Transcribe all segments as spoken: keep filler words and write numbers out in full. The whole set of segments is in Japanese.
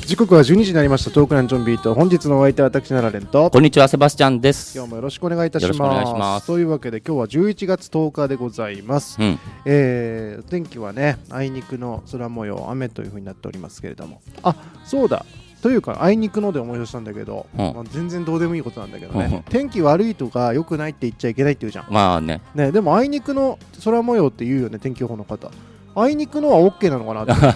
時刻はじゅうにじになりました。トークランチョンビート、本日のお相手は私なられんと、 こんにちはセバスチャンです。 今日もよろしくお願いいたします。 よろしくお願いします。 というわけで今日はじゅういちがつとおかでございます、うんえー、天気はねあいにくの空模様、雨という風になっておりますけれども、あ、そうだというかあいにくので思い出したんだけど、うんまあ、全然どうでもいいことなんだけどね、うん、天気悪いとか良くないって言っちゃいけないって言うじゃん。 まあね。 ね、でもあいにくの空模様って言うよね、天気予報の方。あいにくのは OK なのかなと思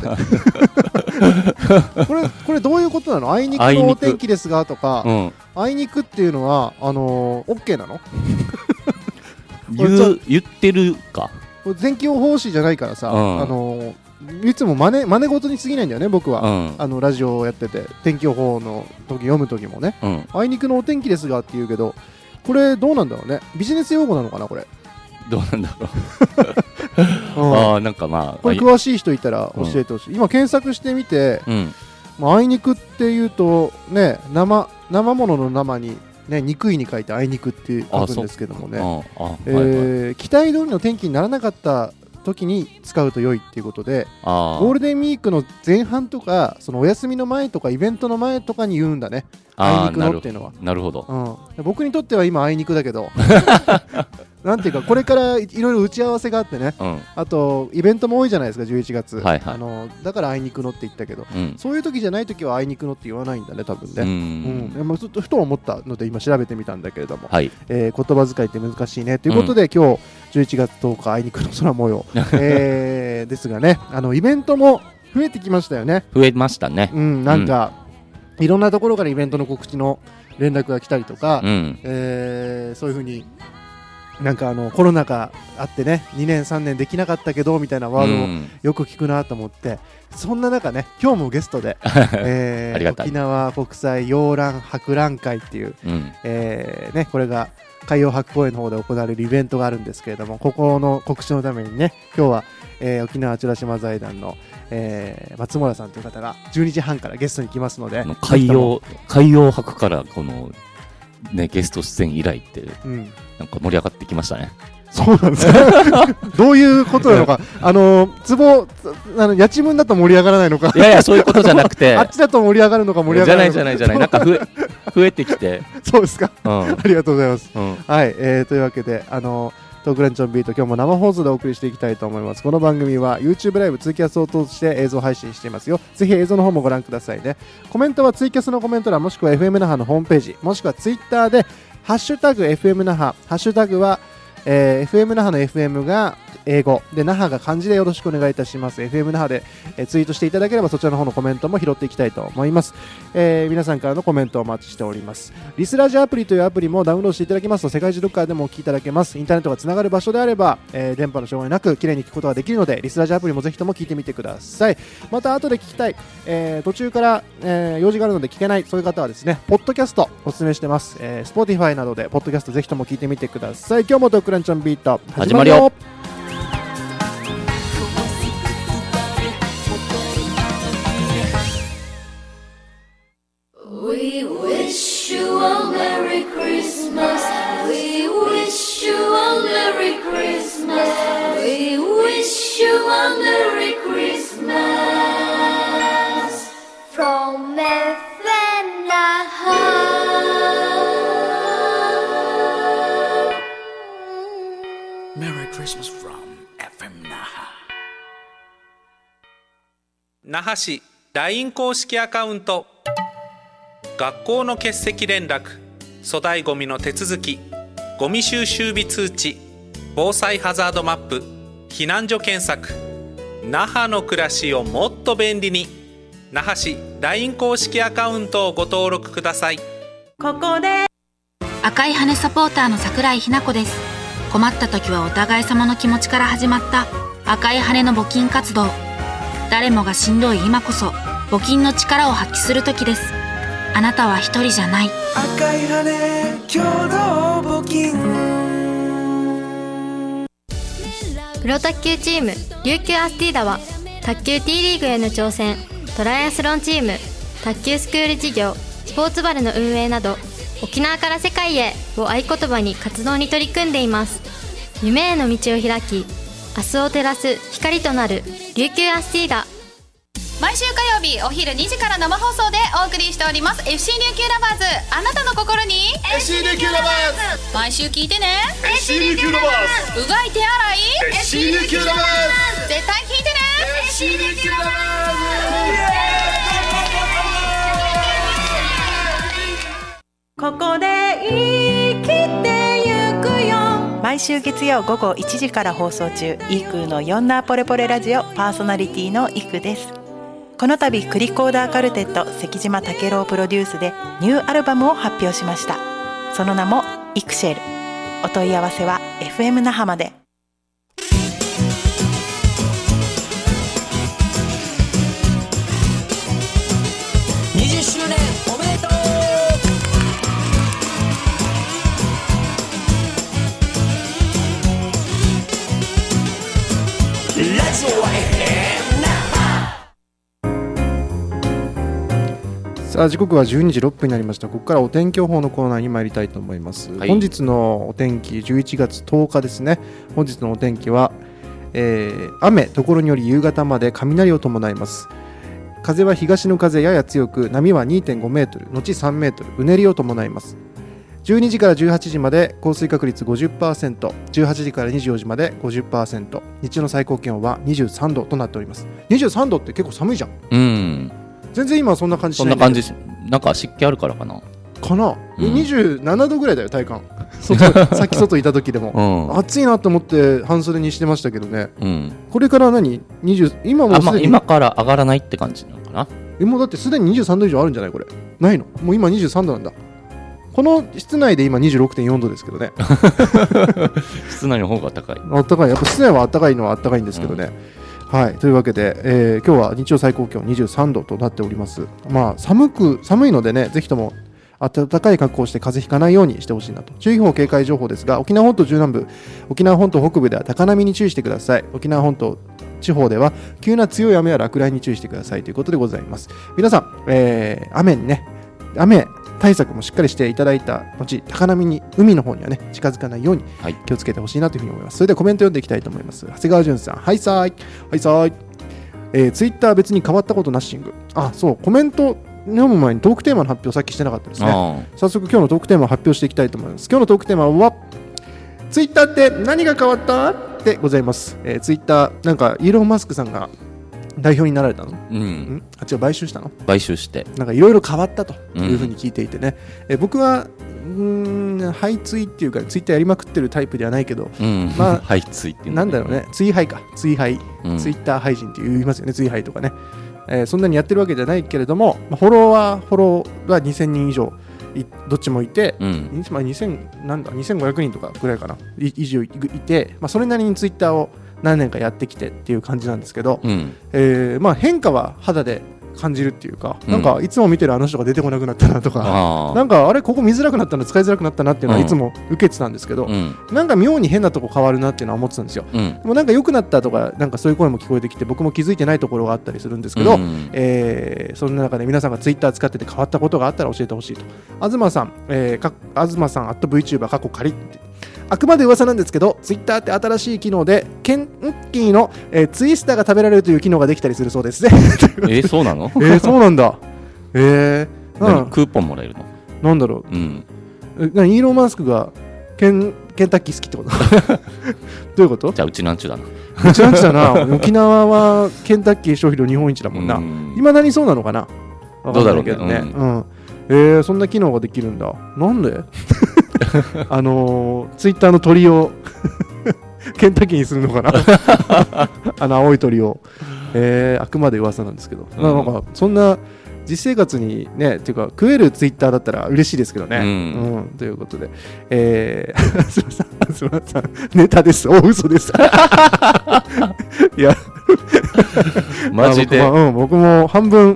ってこれ、これどういうことなの？あいにくのお天気ですがとか、うん、あいにくっていうのはあのー、OK なの？ 言う、言ってるか。 天気予報士じゃないからさ、うん、あのー、いつも真似、真似事に過ぎないんだよね僕は、うん、あのラジオをやってて天気予報の時読む時もね、うん、あいにくのお天気ですがって言うけど、これどうなんだろうね、ビジネス用語なのかなこれ。 どうなんだろう、うん、あなんかまあこれ詳しい人いたら教えてほしい、うん、今検索してみて、うんまあ、あいにくっていうとね、生生物の生にね、憎いに書いてあいにくって書くんですけどもね、ああ、えーはいはい、期待通りの天気にならなかった時に使うと良いっていうことで、ゴールデンウィークの前半とかそのお休みの前とかイベントの前とかに言うんだね、あいにくのっていうのは。 なるほど、 うん、僕にとっては今あいにくだけどなんていうかこれからいろいろ打ち合わせがあってね、うん、あとイベントも多いじゃないですかじゅういちがつ、はいはい、あのだからあいにくのって言ったけど、うん、そういう時じゃない時はあいにくのって言わないんだね多分ね。うんうん、ちょっとふと思ったので今調べてみたんだけれども、はいえー、言葉遣いって難しいねということで、うん、今日じゅういちがつとおかあいにくの空模様、えー、ですがね、あのイベントも増えてきましたよね。 増えましたね、 うん、なんか、うん、いろんなところからイベントの告知の連絡が来たりとか、うんえー、そういう風になんかあのコロナ禍あってねにねんさんねんできなかったけどみたいなワードをよく聞くなと思って、うん、そんな中ね今日もゲストで、えー、沖縄国際洋蘭博覧会っていう、うんえーね、これが海洋博公園の方で行われるイベントがあるんですけれども、ここの告知のためにね今日は、えー、沖縄美ら島財団の、えー、松村さんという方がじゅうにじはんからゲストに来ますので、 海洋海洋博からこのね、ゲスト出演以来って、うん、なんか盛り上がってきましたね。 そうなんですかどういうことなのかあの壺あの家賃分だと盛り上がらないのかいやいやそういうことじゃなくてあっちだと盛り上がるのか盛り上がらないのかじゃないじゃないじゃないなんか増え増えてきてそうですか、うん、ありがとうございます、うんはいえー、というわけであのトークランチョンビート今日も生放送でお送りしていきたいと思います。この番組は YouTube ライブツイキャスを通して映像配信していますよ。ぜひ映像の方もご覧くださいね。コメントはツイキャスのコメント欄もしくは エフエム 那覇のホームページもしくは Twitter でハッシュタグ エフエム 那覇ハッシュタグは、えー、エフエム 那覇の エフエム が英語で那覇が漢字でよろしくお願いいたします。 エフエム 那覇で、えー、ツイートしていただければそちらの方のコメントも拾っていきたいと思います、えー、皆さんからのコメントをお待ちしております。リスラジアプリというアプリもダウンロードしていただきますと世界中どこからでもお聞きいただけます。インターネットがつながる場所であれば、えー、電波の障害なく綺麗に聞くことができるのでリスラジアプリもぜひとも聞いてみてください。また後で聞きたい、えー、途中から、えー、用事があるので聞けないそういう方はですねポッドキャストお勧めしてます、えー、Spotify などでポッドキャストぜひとも聞いてみてください。今日もトークランチョンビート始まるよ。 We wish you a Merry Christmas. We wish you a Merry Christmas. We wish you a Merry Christmas. From F M Naha. Merry Christmas from エフエム Naha. 那覇市 ライン 公式アカウント、学校の欠席連絡、粗大ごみの手続き、ゴミ収集日通知、防災ハザードマップ、避難所検索、那覇の暮らしをもっと便利に。那覇市 ライン 公式アカウントをご登録ください。 ここで赤い羽サポーターの桜井日奈子です。困った時はお互い様の気持ちから始まった赤い羽の募金活動。誰もがしんどい今こそ募金の力を発揮する時です。あなたは一人じゃない。 赤い羽共同募金。 プロ卓球チーム琉球アスティーダは卓球 T リーグへの挑戦、トライアスロンチーム、卓球スクール事業、スポーツバルの運営など沖縄から世界へを合言葉に活動に取り組んでいます。夢への道を開き明日を照らす光となる琉球アスティーダ。 毎週火曜日お昼にじから生放送でお送りしております エフシー 琉球ラバーズ、あなたの心にエフシー 琉球ラバーズ、 毎週聞いてね。 エフシー 琉球ラバーズ、 うがい手洗いエフシー 琉球ラバーズ、 絶対聞いてね。 エフシー 琉球ラバーズ。 ここで生きてゆくよ。 毎週月曜午後いちじから放送中、イークーのヨンナーポレポレラジオ、パーソナリティのイクです。この度クリコーダーカルテット関島武郎プロデュースでニューアルバムを発表しました。その名もイクシェル。お問い合わせは エフエム 那覇まで。 にじゅっしゅうねんおめでとう。ラジオは エフエムさあ時刻はじゅうにじろっぷんになりました。ここからお天気予報のコーナーに参りたいと思います、はい、本日のお天気じゅういちがつとおかですね。本日のお天気は、えー、雨、ところにより夕方まで雷を伴います。風は東の風やや強く、波は にてんごメートル後さんメートル、うねりを伴います。じゅうにじからじゅうはちじまで降水確率 ごじゅっパーセント、じゅうはちじからにじゅうよじまで ごじゅっパーセント、日中の最高気温はにじゅうさんどとなっております。にじゅうさんどって結構寒いじゃん。 うん、 全然今はそんな感じしない。 そんな感じし、なんか湿気あるからかなかな、うん、にじゅうななどぐらいだよ体感外さっき外いた時でも、うん、暑いなと思って半袖にしてましたけどね、うん、これから何にじゅう今もうすでに、 ま、今から上がらないって感じなのかな。 えもうだってすでににじゅうさんど以上あるんじゃない？これないの？もう今にじゅうさんどなんだ。この室内で今 にじゅうろくてんよんどですけどね室内の方が高い。 あったかい。やっぱ室内はあったかいのはあったかいんですけどね、うん、はい。というわけで、えー、今日は日曜最高気温にじゅうさんどとなっております。まあ寒く寒いのでね、ぜひとも暖かい格好をして風邪ひかないようにしてほしいなと。注意報警戒情報ですが、沖縄本島中南部、沖縄本島北部では高波に注意してください。沖縄本島地方では急な強い雨や落雷に注意してくださいということでございます。皆さん、えー、雨にね、雨対策もしっかりしていただいた後、高波に海の方にはね近づかないように気をつけてほしいなというふうに思います。それではコメント読んでいきたいと思います。長谷川淳さん、はいさーいはいさーい、えー、ツイッター別に変わったことナッシング。あ、そう、コメント読む前にトークテーマの発表さっきしてなかったですね。早速今日のトークテーマを発表していきたいと思います。今日のトークテーマはツイッターって何が変わったでございます。えー、ツイッターなんかイーロン・マスクさんが代表になられたの、うん、んあっちは買収したの買収してなんかいろいろ変わったというふうに聞いていてね、うん、え僕はうーんハイツイっていうかツイッターやりまくってるタイプではないけど、うん、まあハイツイっていうなんだろうね、ツイハイかツイハイ、うん、ツイッター配信って言いますよね、ツイハイとかね、えー、そんなにやってるわけじゃないけれども、まあ、フォロワーフォローはにせんにん以上どっちもいて、うん、まあ、にせんなんだにせんごひゃくにんとかぐらいかな以上いて、まあ、それなりにツイッターを何年かやってきてっていう感じなんですけど、うん、えーまあ、変化は肌で感じるっていうか、うん、なんかいつも見てるあの人が出てこなくなったなとか、なんかあれここ見づらくなったな、使いづらくなったなっていうのはいつも受けてたんですけど、うん、なんか妙に変なとこ変わるなっていうのは思ってたんですよ、うん、でもなんか良くなったとかなんかそういう声も聞こえてきて、僕も気づいてないところがあったりするんですけど、うん、えー、そんな中で皆さんがツイッター使ってて変わったことがあったら教えてほしいと。東さん、えー、か東さん アット VTuber 過去仮、あくまで噂なんですけど、ツイッターって新しい機能でケンキーの、えー、ツイスターが食べられるという機能ができたりするそうですねえー、そうなのえー、そうなんだ。えー、 うん、クーポンもらえるのなんだろう、うん、え何イーロン・マスクがケン、ケンタッキー好きってことどういうこと？ じゃあうちなんちゅうだなうちなんちゅうだな沖縄はケンタッキー消費量日本一だもんな。いまだにそうなのかな、 どうだろうけどね、うん、うん、えー、そんな機能ができるんだ。なんであのー、ツイッターの鳥をケンタッキーにするのかなあの青い鳥を、えー、あくまで噂なんですけど、うん、なんかそんな実生活にねっていうか食えるツイッターだったら嬉しいですけどね、うんうん、ということで、えー、すみませんすみませんネタです、お嘘ですいやマジで、 まあ僕も、うん、僕も半分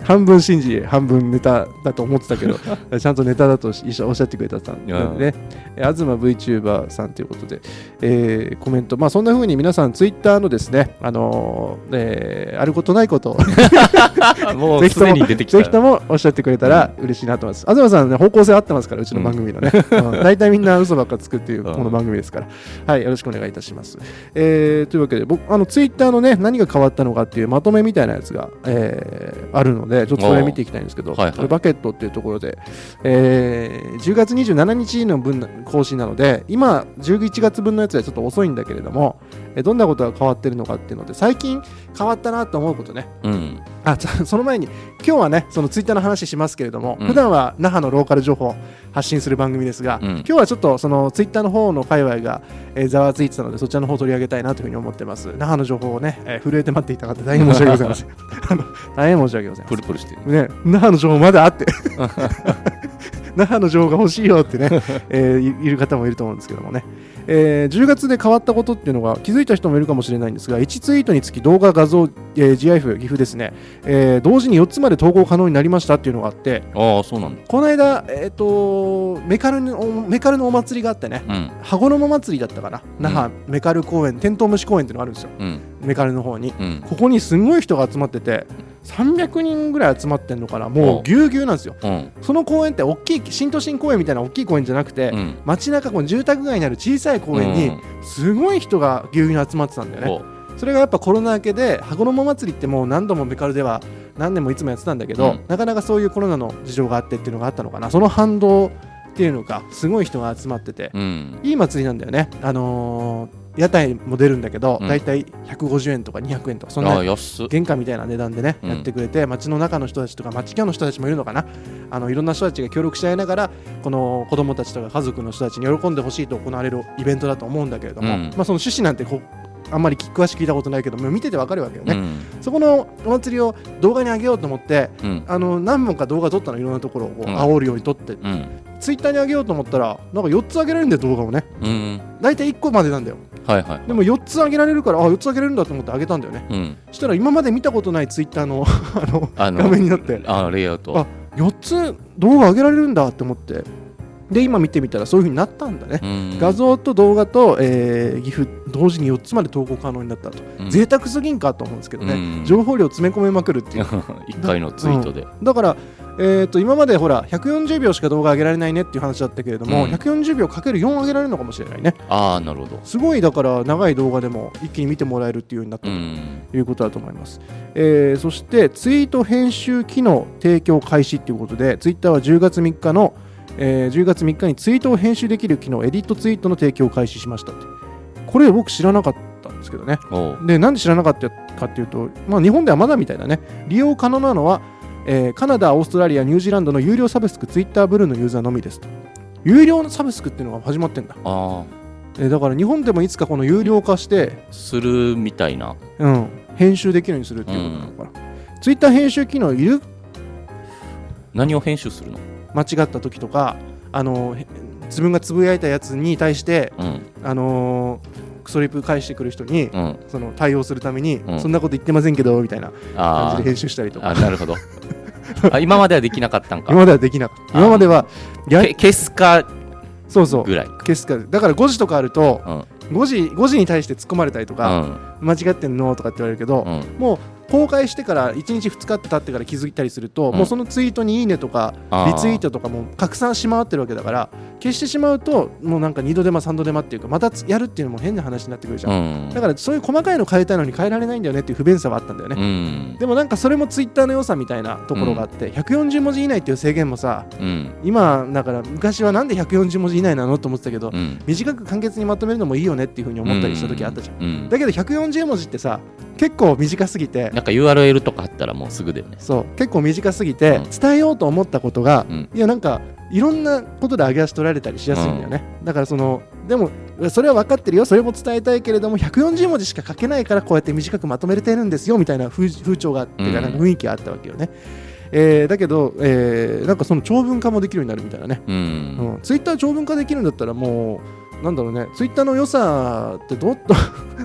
半分信じ半分ネタだと思ってたけどちゃんとネタだと一緒おっしゃってくれたんでね、東 VTuber さんということで、えー、コメント、まあそんな風に皆さんツイッターのですね、あのーえー、あることないことをもうすでに出てきた。 ぜひともおっしゃってくれたら嬉しいなと思います。東さん、ね、方向性合ってますからうちの番組のね、大、うん、体みんな嘘ばっかつくっていうこの番組ですから、はい、よろしくお願いいたします。えー、というわけで僕あのツイッターのね何が変わったのかっていうまとめみたいなやつが、えー、あるのでちょっとそれ見ていきたいんですけど、はいはい、これバケットっていうところで、えー、じゅうがつにじゅうしちにちの分更新なので今じゅういちがつぶんのやつはちょっと遅いんだけれども、えー、どんなことが変わってるのかっていうので最近変わったなと思うことね、うん、あその前に今日はねそのツイッターの話しますけれども、うん、普段は那覇のローカル情報を発信する番組ですが、うん、今日はちょっとそのツイッターの方の界隈がえー、ざわついてたのでそちらの方を取り上げたいなというふうに思ってます。那覇の情報をね、えー、震えて待っていた方大変申し訳ございませんあの大変申し訳ございません。 プルプルしてるね、那覇の情報まだあって那覇の情報が欲しいよってね、えー、いる方もいると思うんですけどもね、えー、じゅうがつで変わったことっていうのが気づいた人もいるかもしれないんですがいちツイートにつき動画画像、えー、ジーアイエフ ギフですね、えー、同時によっつまで投稿可能になりましたっていうのがあって、 ああそうなんだ。 この間、えー、とメカルのメカルのお祭りがあってね、うん、羽衣祭りだったかな、那覇、うん、メカル公園テントウムシ公園っていうのがあるんですよ、うん、メカルの方に、うん、ここにすごい人が集まっててさんびゃくにんぐらい集まってんのかな、もうぎゅうぎゅうなんですよ、うん、その公園って大きい新都心公園みたいな大きい公園じゃなくて、うん、街中この住宅街にある小さい公園にすごい人がぎゅうぎゅうに集まってたんだよね、うん、それがやっぱコロナ明けで羽衣祭りってもう何度もメカルでは何年もいつもやってたんだけど、うん、なかなかそういうコロナの事情があってっていうのがあったのかな、その反動っていうのかすごい人が集まってて、うん、いい祭りなんだよね。あのー屋台も出るんだけど、うん、だいたいひゃくごじゅうえんとかにひゃくえんとかそんな原価みたいな値段でね、うん、やってくれて街の中の人たちとか街際の人たちもいるのかな、あのいろんな人たちが協力し合いながらこの子供たちとか家族の人たちに喜んでほしいと行われるイベントだと思うんだけれども、うん、まあ、その趣旨なんてこあんまり詳しく聞いたことないけど見ててわかるわけよね、うん、そこのお祭りを動画に上げようと思って、うん、あの何本か動画撮ったの、いろんなところをこう煽るように撮って、うん、ツイッターに上げようと思ったらなんかよっつ上げられるんだよ動画をね、うん、だいたいいっこまでなんだよ、はいはい、でもよっつ上げられるからあよっつ上げれるんだと思って上げたんだよね、うん、そしたら今まで見たことないツイッターのあのあの画面になってあレイアウトあよっつ動画上げられるんだって思ってで今見てみたらそういう風になったんだね、うん、画像と動画と、えー、ギフ同時によっつまで投稿可能になったと、うん、贅沢すぎんかと思うんですけどね、うん、情報量詰め込めまくるっていういっかいのツイートで、 うん、だから、えー、と今までほらひゃくよんじゅうびょうしか動画上げられないねっていう話だったけれども、うん、ひゃくよんじゅうびょうかけるよん上げられるのかもしれないね。 ああなるほど、 すごいだから長い動画でも一気に見てもらえるっていうようになったということだと思います、うんえー、そしてツイート編集機能提供開始ということでツイッターはじゅうがつみっかのえー、じゅうがつみっかにツイートを編集できる機能エディットツイートの提供を開始しましたって。これ僕知らなかったんですけどね。でなんで知らなかったかっていうと、まあ、日本ではまだみたいだね。利用可能なのは、えー、カナダ、オーストラリア、ニュージーランドの有料サブスクツイッターブルーのユーザーのみですと。有料のサブスクっていうのが始まってんだ。あ、えー、だから日本でもいつかこの有料化してするみたいな、 うん、編集できるようにするっていうことなのかな、うん、ツイッター編集機能いる？ 何を編集するの？ 間違った時とかあの自分がつぶやいたやつに対して、うん、あのー、クソリプ返してくる人に、うん、その対応するために、うん、そんなこと言ってませんけどみたいな感じで編集したりとか。 あなるほどあ今まではできなかったんか。 今まではできなかった。今まではや消すかそうそうぐらい消すかだからごじとかあると、うん、ごじ, ごじに対して突っ込まれたりとか、うん、間違ってんのとかって言われるけど、うん、もう公開してからいちにちふつかって経ってから気づいたりすると、うん、もうそのツイートにいいねとかリツイートとかも拡散し回ってるわけだから消してしまうともうなんかにど手間さんど手間っていうかまたやるっていうのも変な話になってくるじゃん、うん、だからそういう細かいの変えたいのに変えられないんだよねっていう不便さはあったんだよね、うん、でもなんかそれもツイッターの良さみたいなところがあって、うん、ひゃくよんじゅうもじ以内っていう制限もさ、うん、今だから昔はなんでひゃくよんじゅうもじ以内なのと思ってたけど、うん、短く簡潔にまとめるのもいいよねっていう風に思ったりした時あったじゃん、うん、だけどひゃくよんじゅうもじってさ結構短すぎてなんか ユーアールエル とかあったらもうすぐだよね。 そう結構短すぎて、うん、伝えようと思ったことが、うん、いやなんかいろんなことで上げ足取られたりしやすいんだよね、うん、だからそのでもそれは分かってるよそれも伝えたいけれどもひゃくよんじゅうもじしか書けないからこうやって短くまとめれてるんですよみたいな 風, 風潮があって、うん、なんか雰囲気があったわけよね、えー、だけど、えー、なんかその長文化もできるようになるみたいなね、うんうん、ツイッター長文化できるんだったらもうなんだろうねツイッターの良さってどっと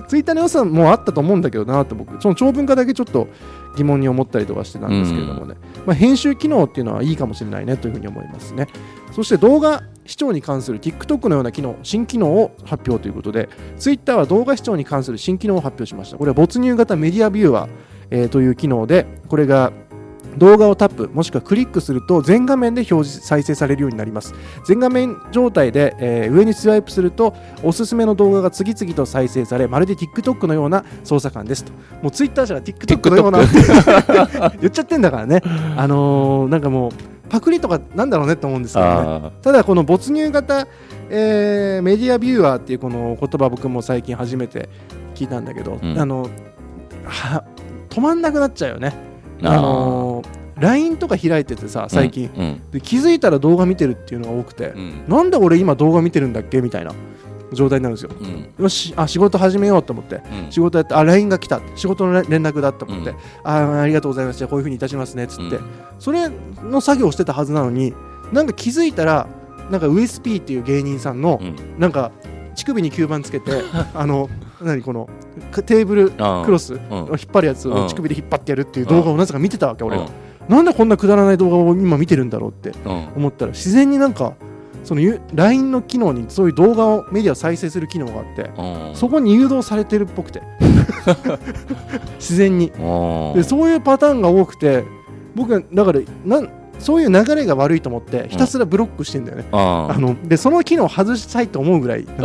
ツイッターの良さもあったと思うんだけどなって僕その長文化だけちょっと疑問に思ったりとかしてたんですけれどもね、うんまあ、編集機能っていうのはいいかもしれないねというふうに思いますね。そして動画視聴に関する TikTok のような機能新機能を発表ということで Twitter は動画視聴に関する新機能を発表しました。これは没入型メディアビューアー、えー、という機能でこれが動画をタップもしくはクリックすると全画面で表示再生されるようになります。全画面状態で、えー、上にスワイプするとおすすめの動画が次々と再生されまるで TikTok のような操作感ですと。もう Twitter じゃ TikTok のような言っちゃってんだからね。あのー、なんかもうパクリとかなんだろうねと思うんですけどね。ただこの没入型、えー、メディアビューアーっていうこの言葉僕も最近初めて聞いたんだけど、うん、あのは止まんなくなっちゃうよね。あのー、ライン とか開いててさ最近、うんうん、で気づいたら動画見てるっていうのが多くて、うん、なんで俺今動画見てるんだっけみたいな状態になるんですよ、うん、よしあ仕事始めようと思って、うん、仕事やってあ ライン が来た仕事の連絡だと思って、うん、あ, ありがとうございますじゃあこういう風にいたしますねっつって、うん、それの作業をしてたはずなのになんか気づいたらなんか ユーエスピー っていう芸人さんの、うん、なんか乳首に吸盤つけてあの何このテーブルクロスを引っ張るやつを乳首で引っ張ってやるっていう動画をなぜか見てたわけ俺が。なんでこんなくだらない動画を今見てるんだろうって思ったら自然になんかその ライン の機能にそういう動画をメディアを再生する機能があってそこに誘導されてるっぽくて自然にでそういうパターンが多くて僕はだからなんそういう流れが悪いと思ってひたすらブロックしてんだよね、うん、あのでその機能を外したいと思うぐらい、うん、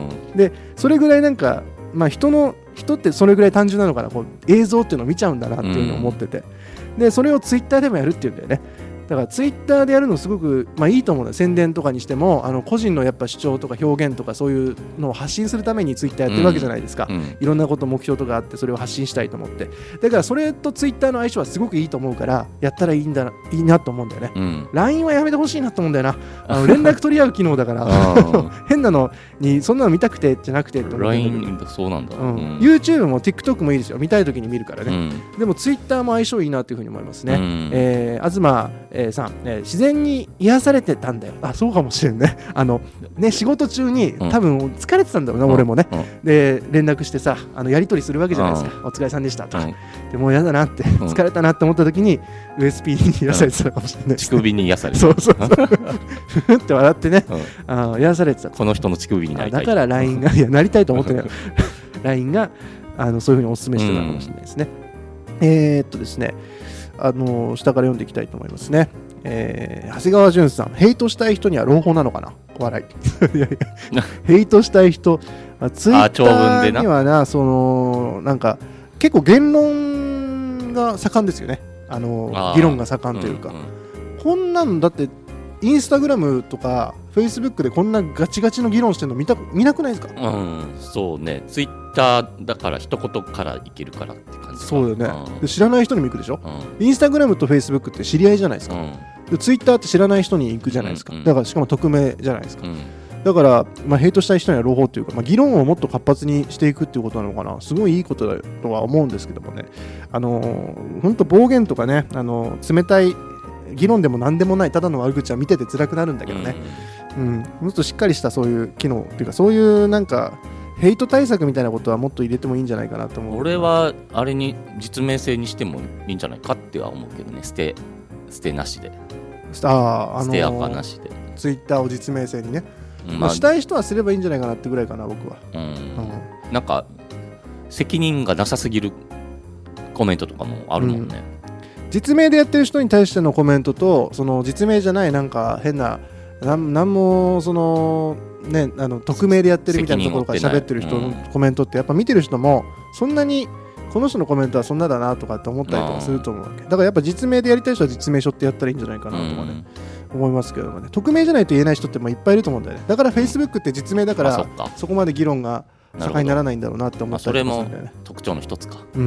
でそれぐらいなんか、まあ、人の人ってそれぐらい単純なのかなこう映像っていうのを見ちゃうんだなっていうのを思ってて、うん、でそれをツイッターでもやるっていうんだよね。だからツイッターでやるのすごく、まあ、いいと思うんだよ。宣伝とかにしてもあの個人のやっぱ主張とか表現とかそういうのを発信するためにツイッターやってるわけじゃないですか、うん、いろんなこと目標とかあってそれを発信したいと思ってだからそれとツイッターの相性はすごくいいと思うからやったらいいんだないいなと思うんだよね、うん、ライン はやめてほしいなと思うんだよなあの連絡取り合う機能だから変なのにそんなの見たくてじゃなくてライン そうなんだ、うんうん、 YouTube も TikTok もいいですよ見たい時に見るからね、うん、でもツイッターも相性いいなというふうに思いますね、うんえー、東、えー、さん、えー、自然に癒されてたんだよ。あ、そうかもしれんね。あのね仕事中に多分疲れてたんだろうな、うん、俺もね、うん、で連絡してさあのやり取りするわけじゃないですか、うん、お疲れさんでしたと、うん、でもうやだなって、うん、疲れたなって思った時に ユーエスピー に癒されてたかもしれない、ね、 乳首に癒されてそうそうそうふふって笑ってね、うん、あ癒されてたこの人の乳首になりたいだから ライン がいやなりたいと思ってないライン があのそういうふうにお勧めしてたかもしれないですね、うん、えー、っとですねあの下から読んでいきたいと思いますね。えー、長谷川淳さん、ヘイトしたい人には朗報なのかな笑いいやいやヘイトしたい人、まあ、ツイッターにはなそのなんか結構言論が盛んですよね。あのあ議論が盛んというか、うんうん、こんなんだってインスタグラムとかフェイスブックでこんなガチガチの議論してるの見た見なくないですか？ うん、そうね。ツイッターだから一言からいけるからって感じか。 そうだよね、うん、で知らない人にも行くでしょ、うん、インスタグラムとフェイスブックって知り合いじゃないですか、うん、でツイッターって知らない人に行くじゃないですか、うんうん、だからしかも匿名じゃないですか、うん、だから、まあ、ヘイトしたい人には朗報というか、まあ、議論をもっと活発にしていくっていうことなのかな。すごいいいことだとは思うんですけどもね、あのー、本当暴言とかね、あのー、冷たい議論でも何でもないただの悪口は見てて辛くなるんだけどね、うんうん、もっとしっかりしたそういう機能っていうかそういうなんかヘイト対策みたいなことはもっと入れてもいいんじゃないかなと思う。 俺はあれに実名制にしてもいいんじゃないかっては思うけどね。捨て捨てなしであ、あのー、 捨て赤なしでツイッターを実名制にね、うんまあ、したい人はすればいいんじゃないかなってぐらいかな僕は、うんうん、 なんか責任がなさすぎるコメントとかもあるもんね、 うん、実名でやってる人に対してのコメントとその実名じゃないなんか変ななんなんもそのねあの匿名でやってるみたいなところから喋ってる人のコメントってやっぱ見てる人もそんなにこの人のコメントはそんなだなとかって思ったりとかすると思うわけだからやっぱ実名でやりたい人は実名書ってやったらいいんじゃないかなとかね思いますけどもね。匿名じゃないと言えない人ってまあいっぱいいると思うんだよね。だから Facebook って実名だから そ, そこまで議論が盛んにならないんだろうなって思ったりとかするんだよね。 それも特徴の一つか、 うんうん、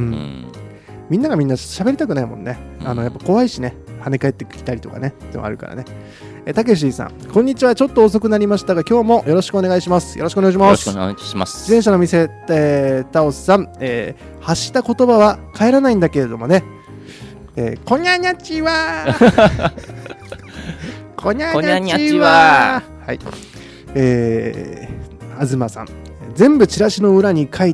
みんながみんな喋りたくないもんね。あのやっぱ怖いしね跳ね返ってきたりとかねでもあるからね。えたけしさんこんにちは。ちょっと遅くなりましたが今日もよろしくお願いします。よろしくお願いします。 よろしくお願いします。 自転車の店、えー、タオスさん、えー、発した言葉は帰らないんだけれどもね、えー、こにゃにゃちはこにゃにゃちははい、えー、東さん全部チラシの裏に書いて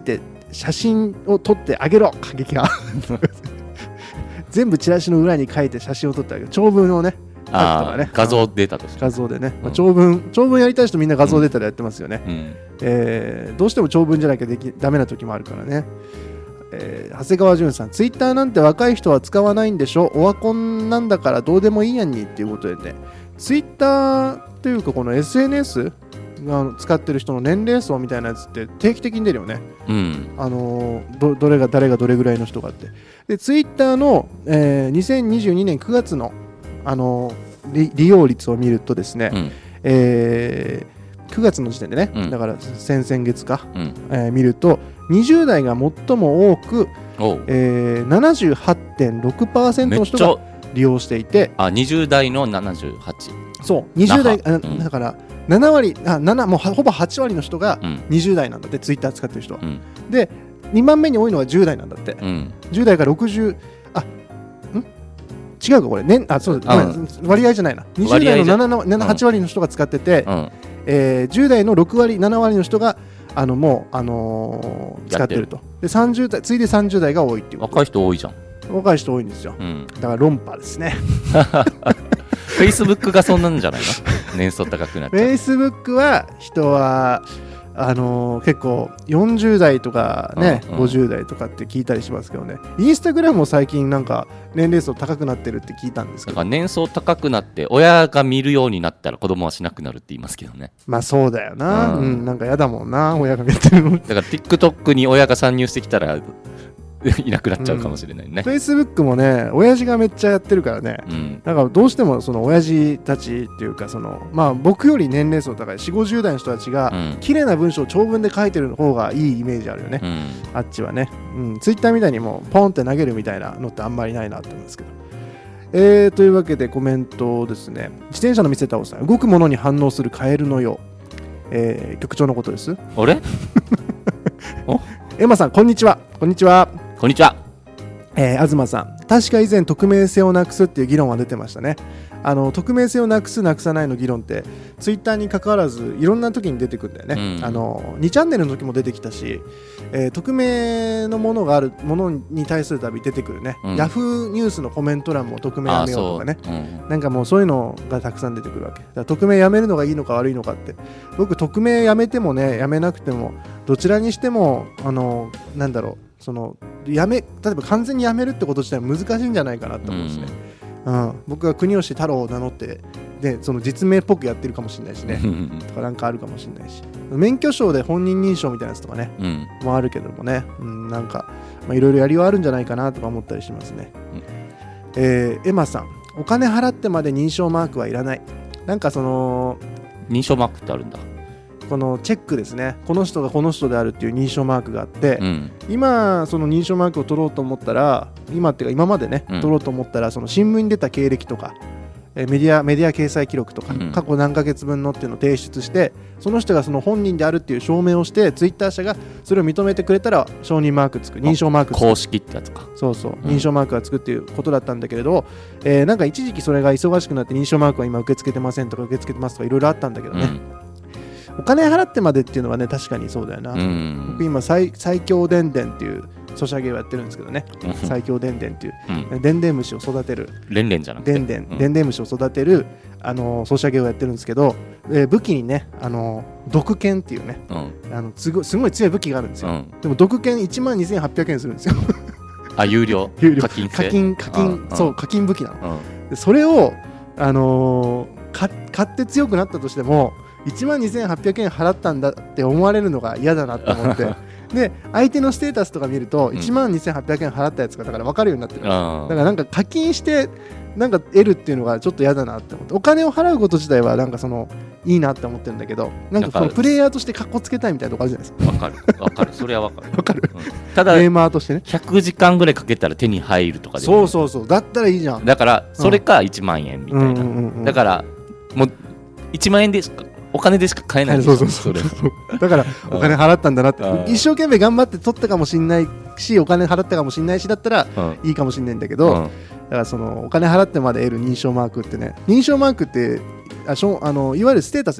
写真を撮ってあげろ過激派全部チラシの裏に書いて写真を撮ってあげる、長文をねあね画像データとして画像でね、まあ、長文長文やりたい人みんな画像データでやってますよね、うんうんえー、どうしても長文じゃなきゃできダメな時もあるからね、えー、長谷川淳さん、ツイッターなんて若い人は使わないんでしょ、オワコンなんだからどうでもいいやんにっていうことでね、ツイッターというかこの エスエヌエス が使ってる人の年齢層みたいなやつって定期的に出るよね、うんあのー、ど, どれが誰がどれぐらいの人かって。でツイッターの、えー、にせんにじゅうにねんくがつの、あのー、利用率を見るとですね、うんえー、くがつの時点でね、うん、だから先々月か、うんえー、見るとにじゅう代が最も多く、えー、ななじゅうはちてんろくパーセント の人が利用していて、 あにじゅう代のななじゅうはち、 そうにじゅう代、あ、うん、だからなな割あななもうほぼはち割の人がにじゅう代なんだって、ツイッター使ってる人は、うん、でにばんめに多いのはじゅう代なんだって、うん、じゅう代がろくじゅうあん違うかこれ、ね、あそうだ、うん、割合じゃないな、にじゅう代のなな、なな、はち割の人が使ってて、うんえー、じゅう代のろく割なな割の人があのもう、あのー、使ってると。でさんじゅう代次いでさんじゅう代が多いっていう。 若い人多いじゃん。 若い人多いんですよ、うん、だから論破ですねフェイスブックがそんなんじゃないの年層高くなっちゃう。 フェイスブックは人はあのー、結構よんじゅう代とかね、うんうん、ごじゅう代とかって聞いたりしますけどね。インスタグラムも最近なんか年齢層高くなってるって聞いたんですけど、 だから年層高くなって親が見るようになったら子供はしなくなるって言いますけどね。 まあそうだよな、うんうん、なんかやだもんな親が見てるの。 だから TikTok に親が参入してきたらいなくなっちゃうかもしれないね。 フェイスブックもね親父がめっちゃやってるからね、うん、だからどうしてもその親父たちっていうかその、まあ、僕より年齢層高いよんじゅう、ごじゅう代の人たちが、うん、綺麗な文章を長文で書いてる方がいいイメージあるよね、うん、あっちはね、うん、ツイッターみたいにもうポンって投げるみたいなのってあんまりないなと思うんですけど、えー、というわけでコメントですね。自転車の見せたおさん、動くものに反応するカエルのよう、えー、局長のことです。 あれエマさんこんにちは。こんにちは。 こんにちは。 えー、東さん、確か以前匿名性をなくすっていう議論は出てましたね。あの匿名性をなくすなくさないの議論ってツイッターに関わらずいろんな時に出てくるんだよね、うん、あのにチャンネルの時も出てきたし、えー、匿名のものがあるものに対するたび出てくるね、うん、ヤフーニュースのコメント欄も匿名やめようとかね、うん、なんかもうそういうのがたくさん出てくるわけだから、匿名やめるのがいいのか悪いのかって、僕匿名やめてもねやめなくてもどちらにしてもあのなんだろうそのやめ例えば完全にやめるってこと自体は難しいんじゃないかなと思うんですね、うんうん、僕が国吉太郎を名乗ってでその実名っぽくやってるかもしれないしねとかなんかあるかもしれないし、免許証で本人認証みたいなやつとかね、うん、もあるけどもね、うん、なんかいろいろやりはあるんじゃないかなとか思ったりしますね、うんえー、エマさん、お金払ってまで認証マークはいらない。なんかその認証マークってあるんだ。 このチェックですね、この人がこの人であるっていう認証マークがあって、うん、今その認証マークを取ろうと思ったら今っていうか今までね、うん、取ろうと思ったらその新聞に出た経歴とかえメディアメディア掲載記録とか、うん、過去何ヶ月分のっていうのを提出してその人がその本人であるっていう証明をしてツイッター社がそれを認めてくれたら承認マークつく、認証マークつく、 公式ってやつか。 そうそう、うん、認証マークがつくっていうことだったんだけれど、えー、なんか一時期それが忙しくなって認証マークは今受け付けてませんとか受け付けてますとかいろいろあったんだけどね、うんお金払ってまでっていうのはね確かにそうだよな、うん、僕今最強でんでんっていうソシャゲをやってるんですけどね、うん、最強でんでんっていう、うん、でんでん虫を育てるレンレンじゃなくてでんでん、うん、でんでん虫を育てるあのソシャゲをやってるんですけど、えー、武器にねあの毒剣っていうね、うん、あのすごい、すごい強い武器があるんですよ、うん、でも毒剣いちまんにせんはっぴゃくえんするんですよあ有料有料課金課金課金そう課金武器なの、うん、でそれを、あのー、か買って強くなったとしてもいちまんにせんはっぴゃくえん払ったんだって思われるのが嫌だなと思ってで相手のステータスとか見ると、うん、いちまんにせんはっぴゃくえん払ったやつがだから分かるようになってる。だからなんか課金してなんか得るっていうのがちょっと嫌だなって思って、お金を払うこと自体はなんかそのいいなって思ってるんだけど、なんかそのプレイヤーとしてカッコつけたいみたいなとこあるじゃないですか。 分かる分かるそれは分かる分かる、 うん、ただゲーマーとしてねひゃくじかんぐらいかけたら手に入るとかでそうそうそうだったらいいじゃん。 だからそれかいちまんえんみたいな、うんうんうんうん、だからもういちまんえんでしかお金でしか買えないんですよ。そうそうそうそうだからお金払ったんだなって一生懸命頑張って取ったかもしれないしお金払ったかもしれないしだったらいいかもしれないんだけど、うん、だからそのお金払ってまで得る認証マークってね、認証マークってあしょあのいわゆるステータスでしょ。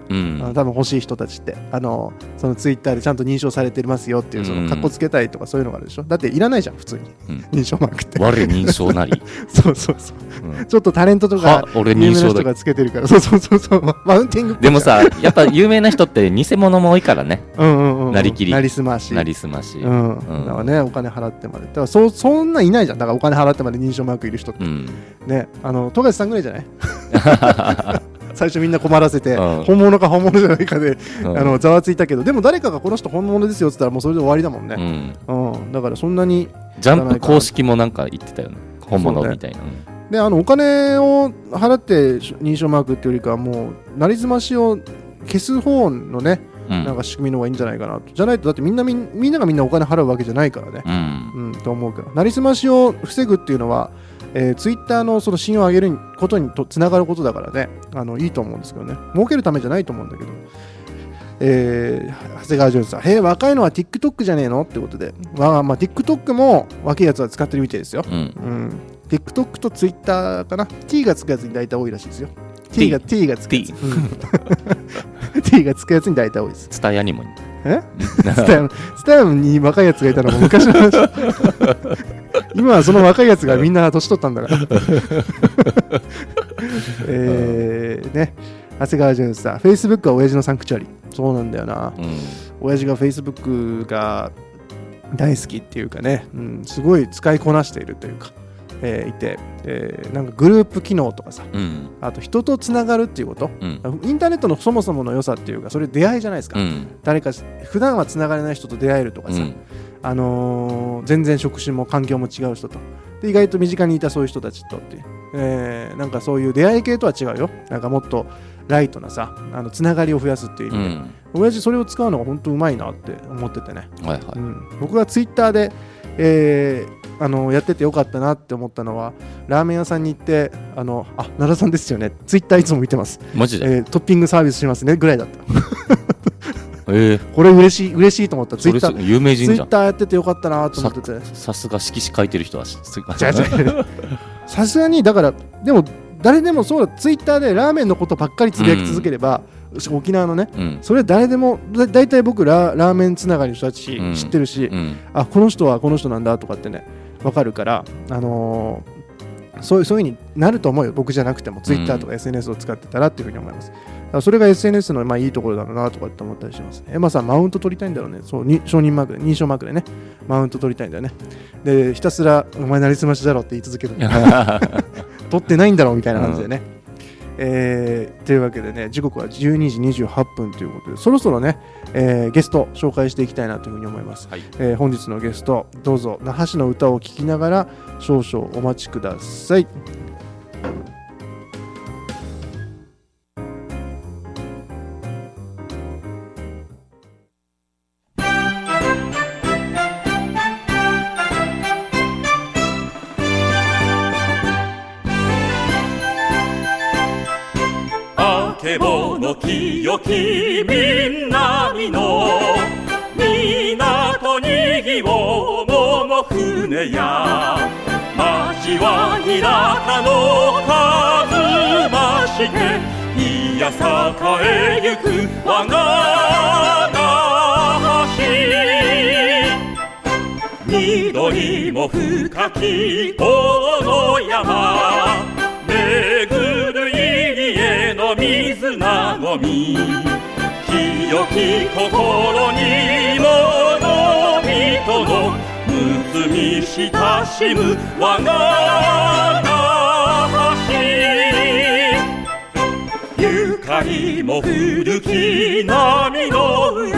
うん、あの多分欲しい人たちってあのそのツイッターでちゃんと認証されてますよっていうそのカッコつけたいとかそういうのがあるでしょ。だっていらないじゃん普通に、うん、認証マークって我認証なりそうそうそう、うん、ちょっとタレントとか俺認証有名な人がつけてるからそうそうそうそうマウンティングでもさやっぱ有名な人って偽物も多いからねうんうん、うん、 なりきりなりすましなりすまし、 うんうん、だからねお金払ってまでだからそそんないないじゃん。だからお金払ってまで認証マークいる人って、うん、ねあの富樫さんぐらいじゃない最初みんな困らせて、うん、本物か本物じゃないかで、うん、あのざわついたけどでも誰かがこの人本物ですよって言ったらもうそれで終わりだもんね、うんうん、だからそんなにジャンプ公式もなんか言ってたよね本物みたいな、ね、 であのお金を払って認証マークっていうよりかはもうなりすましを消す方のね、うん、なんか仕組みの方がいいんじゃないかなと。じゃないとだってみんなみんみんながみんなお金払うわけじゃないからね、うんうん、と思うけどなりすましを防ぐっていうのはえー、ツイッターのその信用を上げることにとつながることだからねあのいいと思うんですけどね儲けるためじゃないと思うんだけど、えー、長谷川潤さんへえ若いのは TikTok じゃねえのってことで、まあまあ、TikTok も若いやつは使ってるみたいですよ、うんうん、TikTok と Twitter かな T がつくやつに大体多いらしいですよ T が T がつくやつ T, うん、T がつくやつに大体多いです。 ツタヤにもえツタヤに若いやつがいたのも昔の話今はその若いやつがみんな年取ったんだからえーね長谷川潤さん Facebook は親父のサンクチュアリそうなんだよな、うん、親父が Facebook が大好きっていうかね、うん、すごい使いこなしているというか、えー、いて、えー、なんかグループ機能とかさ、うん、あと人とつながるっていうこと、うん、インターネットのそもそもの良さっていうかそれ出会いじゃないですか、うん、誰か普段はつながれない人と出会えるとかさ、うんあのー、全然職種も環境も違う人とで意外と身近にいたそういう人たちとって、えー、なんかそういう出会い系とは違うよ。なんかもっとライトなさあのつながりを増やすっていう意味で、うん、親父それを使うのが本当うまいなって思っててね、はいはいうん、僕がツイッターで、えー、あのやっててよかったなって思ったのはラーメン屋さんに行ってあのあ奈良さんですよねツイッターいつも見てますマジで、 えー、トッピングサービスしますねぐらいだったえー、 これ嬉しい嬉しいと思った。ツイッター有名人じゃん。 ツイッターやっててよかったなと思っててさすが色紙書いてる人はさすがにだからでも誰でもそうだツイッターでラーメンのことばっかりつぶやき続ければ、うん、沖縄のね、うん、それ誰でもだだいたい僕 ラ, ラーメンつながりの人たち、うん、知ってるし、うん、あこの人はこの人なんだとかってね分かるからあのー、そういうそういう風になると思うよ。僕じゃなくてもツイッターとか エスエヌエス を使ってたらっていうふうに思います。それが エスエヌエス のまあいいところだろうなとかって思ったりします。エマさんマウント取りたいんだろうね。そうに承認マークで認証マークでねマウント取りたいんだよね。でひたすらお前なりすましだろって言い続ける取ってないんだろうみたいな感じでね、うんえー、というわけでね時刻はじゅうにじにじゅうはっぷんということでそろそろね、えー、ゲスト紹介していきたいなというふうに思います、はいえー、本日のゲストどうぞ那覇市の歌を聴きながら少々お待ちください。 清きみんなみの港にぎおうも船や街は平田の数ましていや栄えゆく我が那覇市緑も深きこの山巡る入江の水なごみ清き心にものみとのむつみ親しむ我が那覇市ゆかりも古き波の上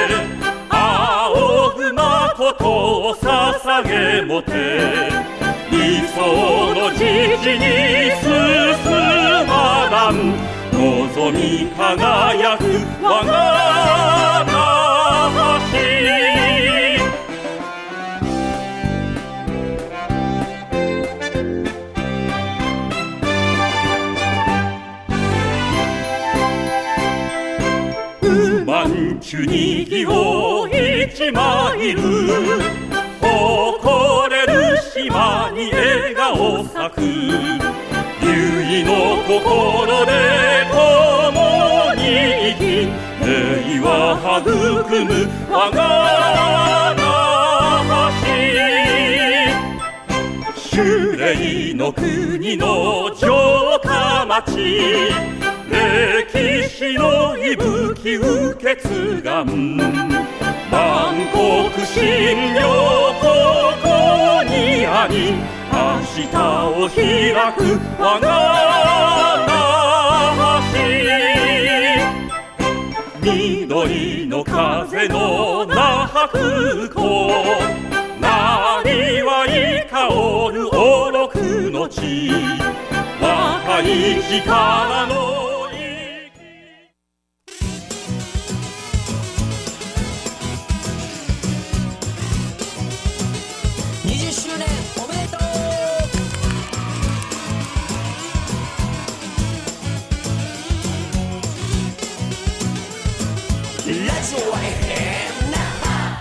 青熊ことを捧げもて理想の自治に進まらん望み輝く我が那覇市うまんちゅにぎおう一マイル誇れる島に笑顔咲く唯の心で共に生育む我が那覇市、守礼の国の城下町、歴史の息吹受け継がん万国信仰ここにあり、明日を開く我が那覇市、緑の風の那覇空港、なにわい香るおろくの地、若い力のにじゅっしゅうねんおめでとう。ラジオは エフエム 那覇。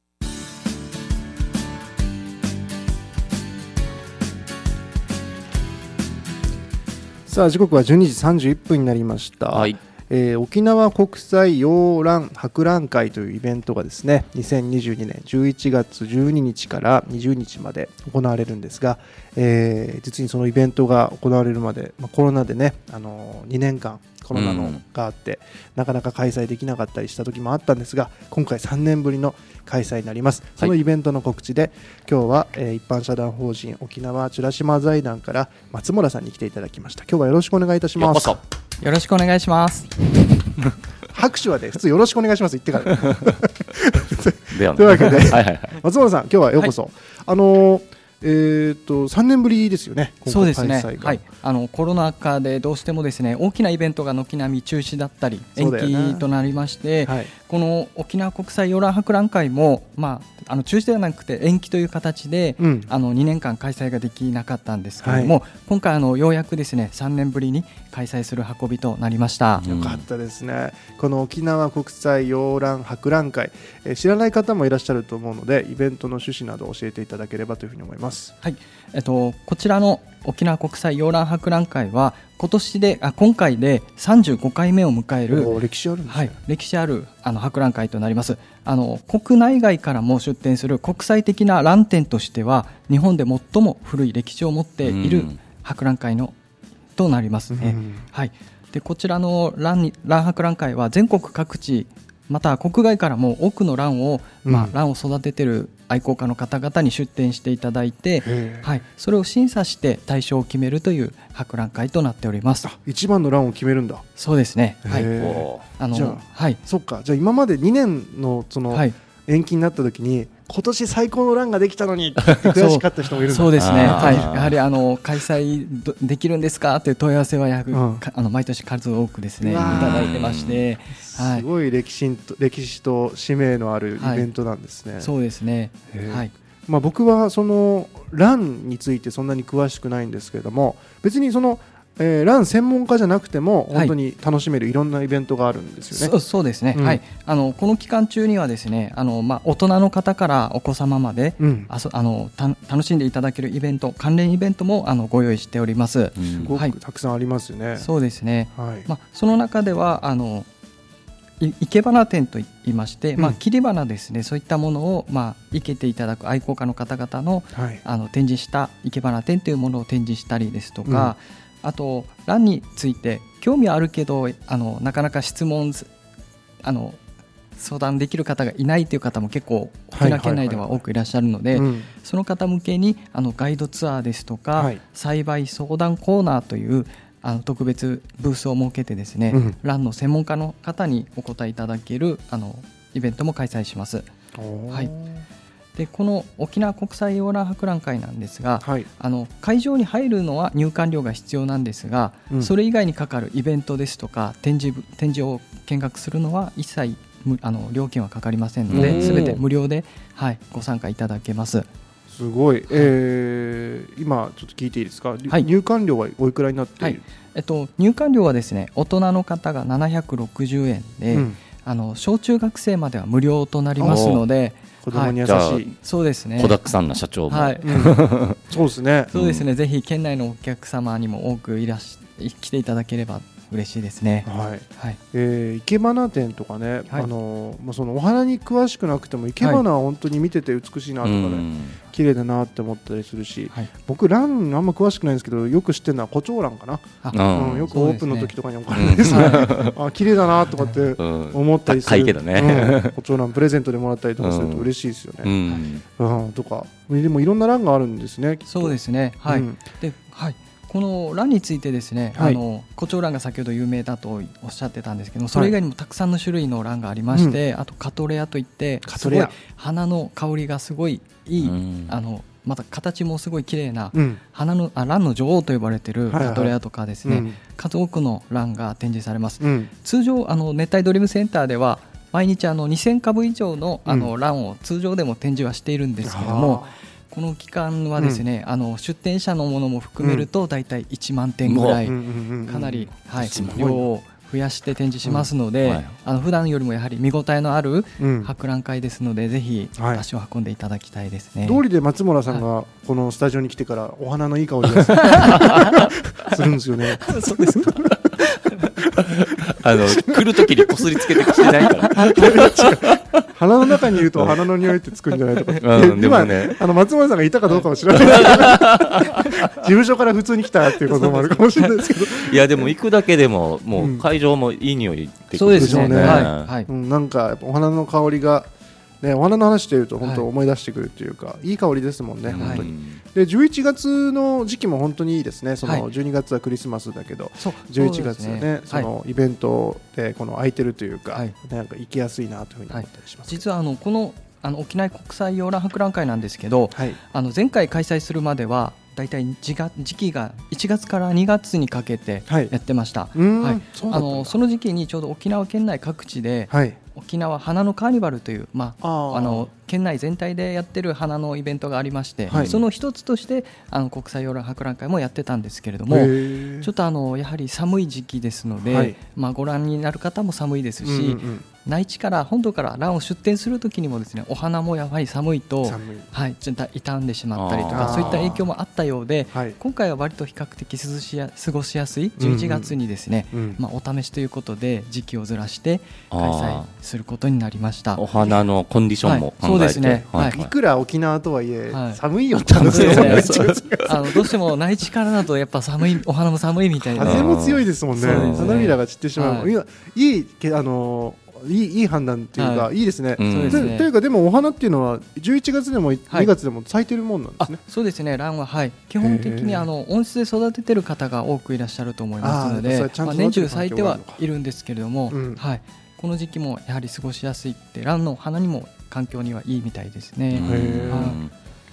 さあ時刻はじゅうにじさんじゅういっぷんになりました、 はいえー、沖縄国際洋蘭博覧会というイベントがですねにせんにじゅうにねんじゅういちがつじゅうににちからにじゅうにちまで行われるんですが、えー、実にそのイベントが行われるまで、まあ、コロナでね、あのー、にねんかんコロナのがあって、うん、なかなか開催できなかったりした時もあったんですが、今回さんねんぶりの開催になります。そのイベントの告知で、はい、今日は、えー、一般社団法人沖縄美ら島財団から松村さんに来ていただきました。今日はよろしくお願いいたします。 よろしくお願いします。 拍手はね普通よろしくお願いします言ってからというわけで、はいはいはい、松村さん今日はようこそ、はい、あのーえー、とさんねんぶりですよね。 そうですね、はい、あのコロナ禍でどうしてもですね大きなイベントが軒並み中止だったり延期となりまして、はい、この沖縄国際洋蘭博覧会も、まあ、あの中止ではなくて延期という形で、うん、あのにねんかん開催ができなかったんですけれども、はい、今回あのようやくですねさんねんぶりに開催する運びとなりました。 よかったですね。この沖縄国際洋蘭博覧会、えー、知らない方もいらっしゃると思うのでイベントの趣旨などを教えていただければというふうに思います。 はい、えっと、こちらの沖縄国際洋蘭博覧会は今年であ今回でさんじゅうごかいめを迎える歴史あるんですね、 はい、歴史あるあの博覧会となります。あの国内外からも出展する国際的な蘭展としては日本で最も古い歴史を持っている博覧会のとなりますね、はい、でこちらの蘭博覧会は全国各地また国外からも多くの蘭を、まあ、蘭を育てている愛好家の方々に出展していただいて、はい、それを審査して対象を決めるという博覧会となっております。 あ、一番の蘭を決めるんだ。 そうですね、はい、 あのじゃあ、はい、そっか。じゃあ今までにねんのその延期になった時に今年最高の蘭ができたのにって悔しかった人もいるんだ。 そうですね、はい、やはりあの開催できるんですかという問い合わせはや、うん、あの毎年数多くですねいただいてまして、 はい、すごい歴史と歴史と使命のあるイベントなんですね、 はい、そうですね、はい。 まあ、僕はその蘭についてそんなに詳しくないんですけれども、別にそのえー、蘭専門家じゃなくても本当に楽しめるいろんなイベントがあるんですよね。 そう、そうですね、うん、はい、あのこの期間中にはですねあの、まあ、大人の方からお子様まで、うん、あそあのた楽しんでいただけるイベント関連イベントもあのご用意しております、 うん、すごくたくさんありますよね、はい、 そうですね、はい、まあ、その中ではあの生け花展といいまして、うん、まあ、切り花ですね、そういったものを、まあ、生けていただく愛好家の方々の、はい、あの展示した生け花展というものを展示したりですとか、うん、あと蘭について興味はあるけどあのなかなか質問あの相談できる方がいないという方も結構沖縄県内では多くいらっしゃるので、その方向けにあのガイドツアーですとか、はい、栽培相談コーナーというあの特別ブースを設けてですね、うん、蘭の専門家の方にお答えいただけるあのイベントも開催します。はい、でこの沖縄国際洋蘭博覧会なんですが、はい、あの会場に入るのは入館料が必要なんですが、うん、それ以外にかかるイベントですとか展示、展示を見学するのは一切あの料金はかかりませんので全て無料で、はい、ご参加いただけます。 すごい、えー、今ちょっと聞いていいですか、はい、入館料はおいくらになっている、はい、 えっと、入館料はですね大人の方がななひゃくろくじゅうえんで、うん、あの小中学生までは無料となりますので子供に優しい、はい、 そうですね、 子だくさんな社長も、 はい、 うん、そうですね、 そうですね、ぜひ県内のお客様にも多くいらし来ていただければ嬉しいですね。 はいはい、 えー、生け花展とかね、はい、あのまあ、そのお花に詳しくなくても生け花は本当に見てて美しいなとかね、はい、綺麗だなって思ったりするし、はい、僕ランあんま詳しくないんですけどよく知ってるのは胡蝶蘭かな、うん、よくオープンの時とかに置かれてですね、あ綺麗だなとかって思ったりする、 高いけどね、 うん、胡蝶蘭プレゼントでもらったりとかすると嬉しいですよね、うんうん、とかでもいろんなランがあるんですね。 そうですね、はい、うん、ではいこの蘭についてですね、はい、あの胡蝶蘭が先ほど有名だとおっしゃってたんですけども、それ以外にもたくさんの種類の蘭がありまして、はい、あとカトレアといってすごい花の香りがすごいいい、うん、あのまた形もすごい綺麗な、うん、花のあ蘭の女王と呼ばれているカトレアとかですね、はいはい、数多くの蘭が展示されます、うん、通常あの熱帯ドリームセンターでは毎日あのにせんかぶ以上のあの蘭を通常でも展示はしているんですけども、この期間はですね、うん、あの出展者のものも含めるとだいたいいちまんてんぐらい、かなり、はい、量を増やして展示しますので、うんはい、あの普段よりもやはり見応えのある博覧会ですので、うん、ぜひ足を運んでいただきたいですね。 通りで松村さんがこのスタジオに来てからお花のいい香りがするんですよね。 そうですか。 あの来るときにこすりつけてきてないから鼻の中にいると鼻の匂いってつくんじゃないとか、うん、でもね、あの松村さんがいたかどうかも知らない事務所から普通に来たっていうこともあるかもしれないですけどいやでも行くだけでももう会場もいい匂いってそうですね、はいはい、 うん、なんかやっぱお花の香りがね、お花の話していると本当思い出してくるというか、はい、いい香りですもんね、はい、本当に。でじゅういちがつの時期も本当にいいですね。そのじゅうにがつはクリスマスだけど、はい、じゅういちがつはね、そのイベントでこの空いてるというか、はい、なんか行きやすいなというふうに思ったりします、 はい、実はあのこのあの沖縄国際洋蘭博覧会なんですけど、はい、あの前回開催するまではだいたい時期がいちがつからにがつにかけてやってました、はいはい、あのその時期にちょうど沖縄県内各地で、はい、沖縄花のカーニバルという、まあ、あの県内全体でやってる花のイベントがありまして、はい、その一つとしてあの国際洋蘭博覧会もやってたんですけれども、ちょっとあのやはり寒い時期ですので、はい、まあ、ご覧になる方も寒いですし、うんうん、内地から本土から蘭を出店するときにもですね、お花もやはり傷と、はい、ちょっと傷んでしまったりとか、そういった影響もあったようで、はい、今回は割と比較的涼しや過ごしやすいじゅういちがつにですね、うんうん、まあ、お試しということで時期をずらして開催することになりました。 お花のコンディションも考えて、はい、そうですね、 はい、いくら沖縄とはいえ、はい、寒いよって話ですねあのどうしても内地からだとやっぱ寒い、お花も寒いみたいな、 風も強いですもんね、花びらが散ってしまう、はい、いやいいあのいい、いい判断っていうか、はい、いいですね、うん、というかでもお花っていうのはじゅういちがつでもにがつでも咲いてるもんなんですね、 はい、そうですね、蘭は、はい、基本的にあの温室で育ててる方が多くいらっしゃると思いますので、まあ、年中咲いてはいるんですけれども、うん、はい、この時期もやはり過ごしやすいって、蘭の花にも環境にはいいみたいですね。 はい、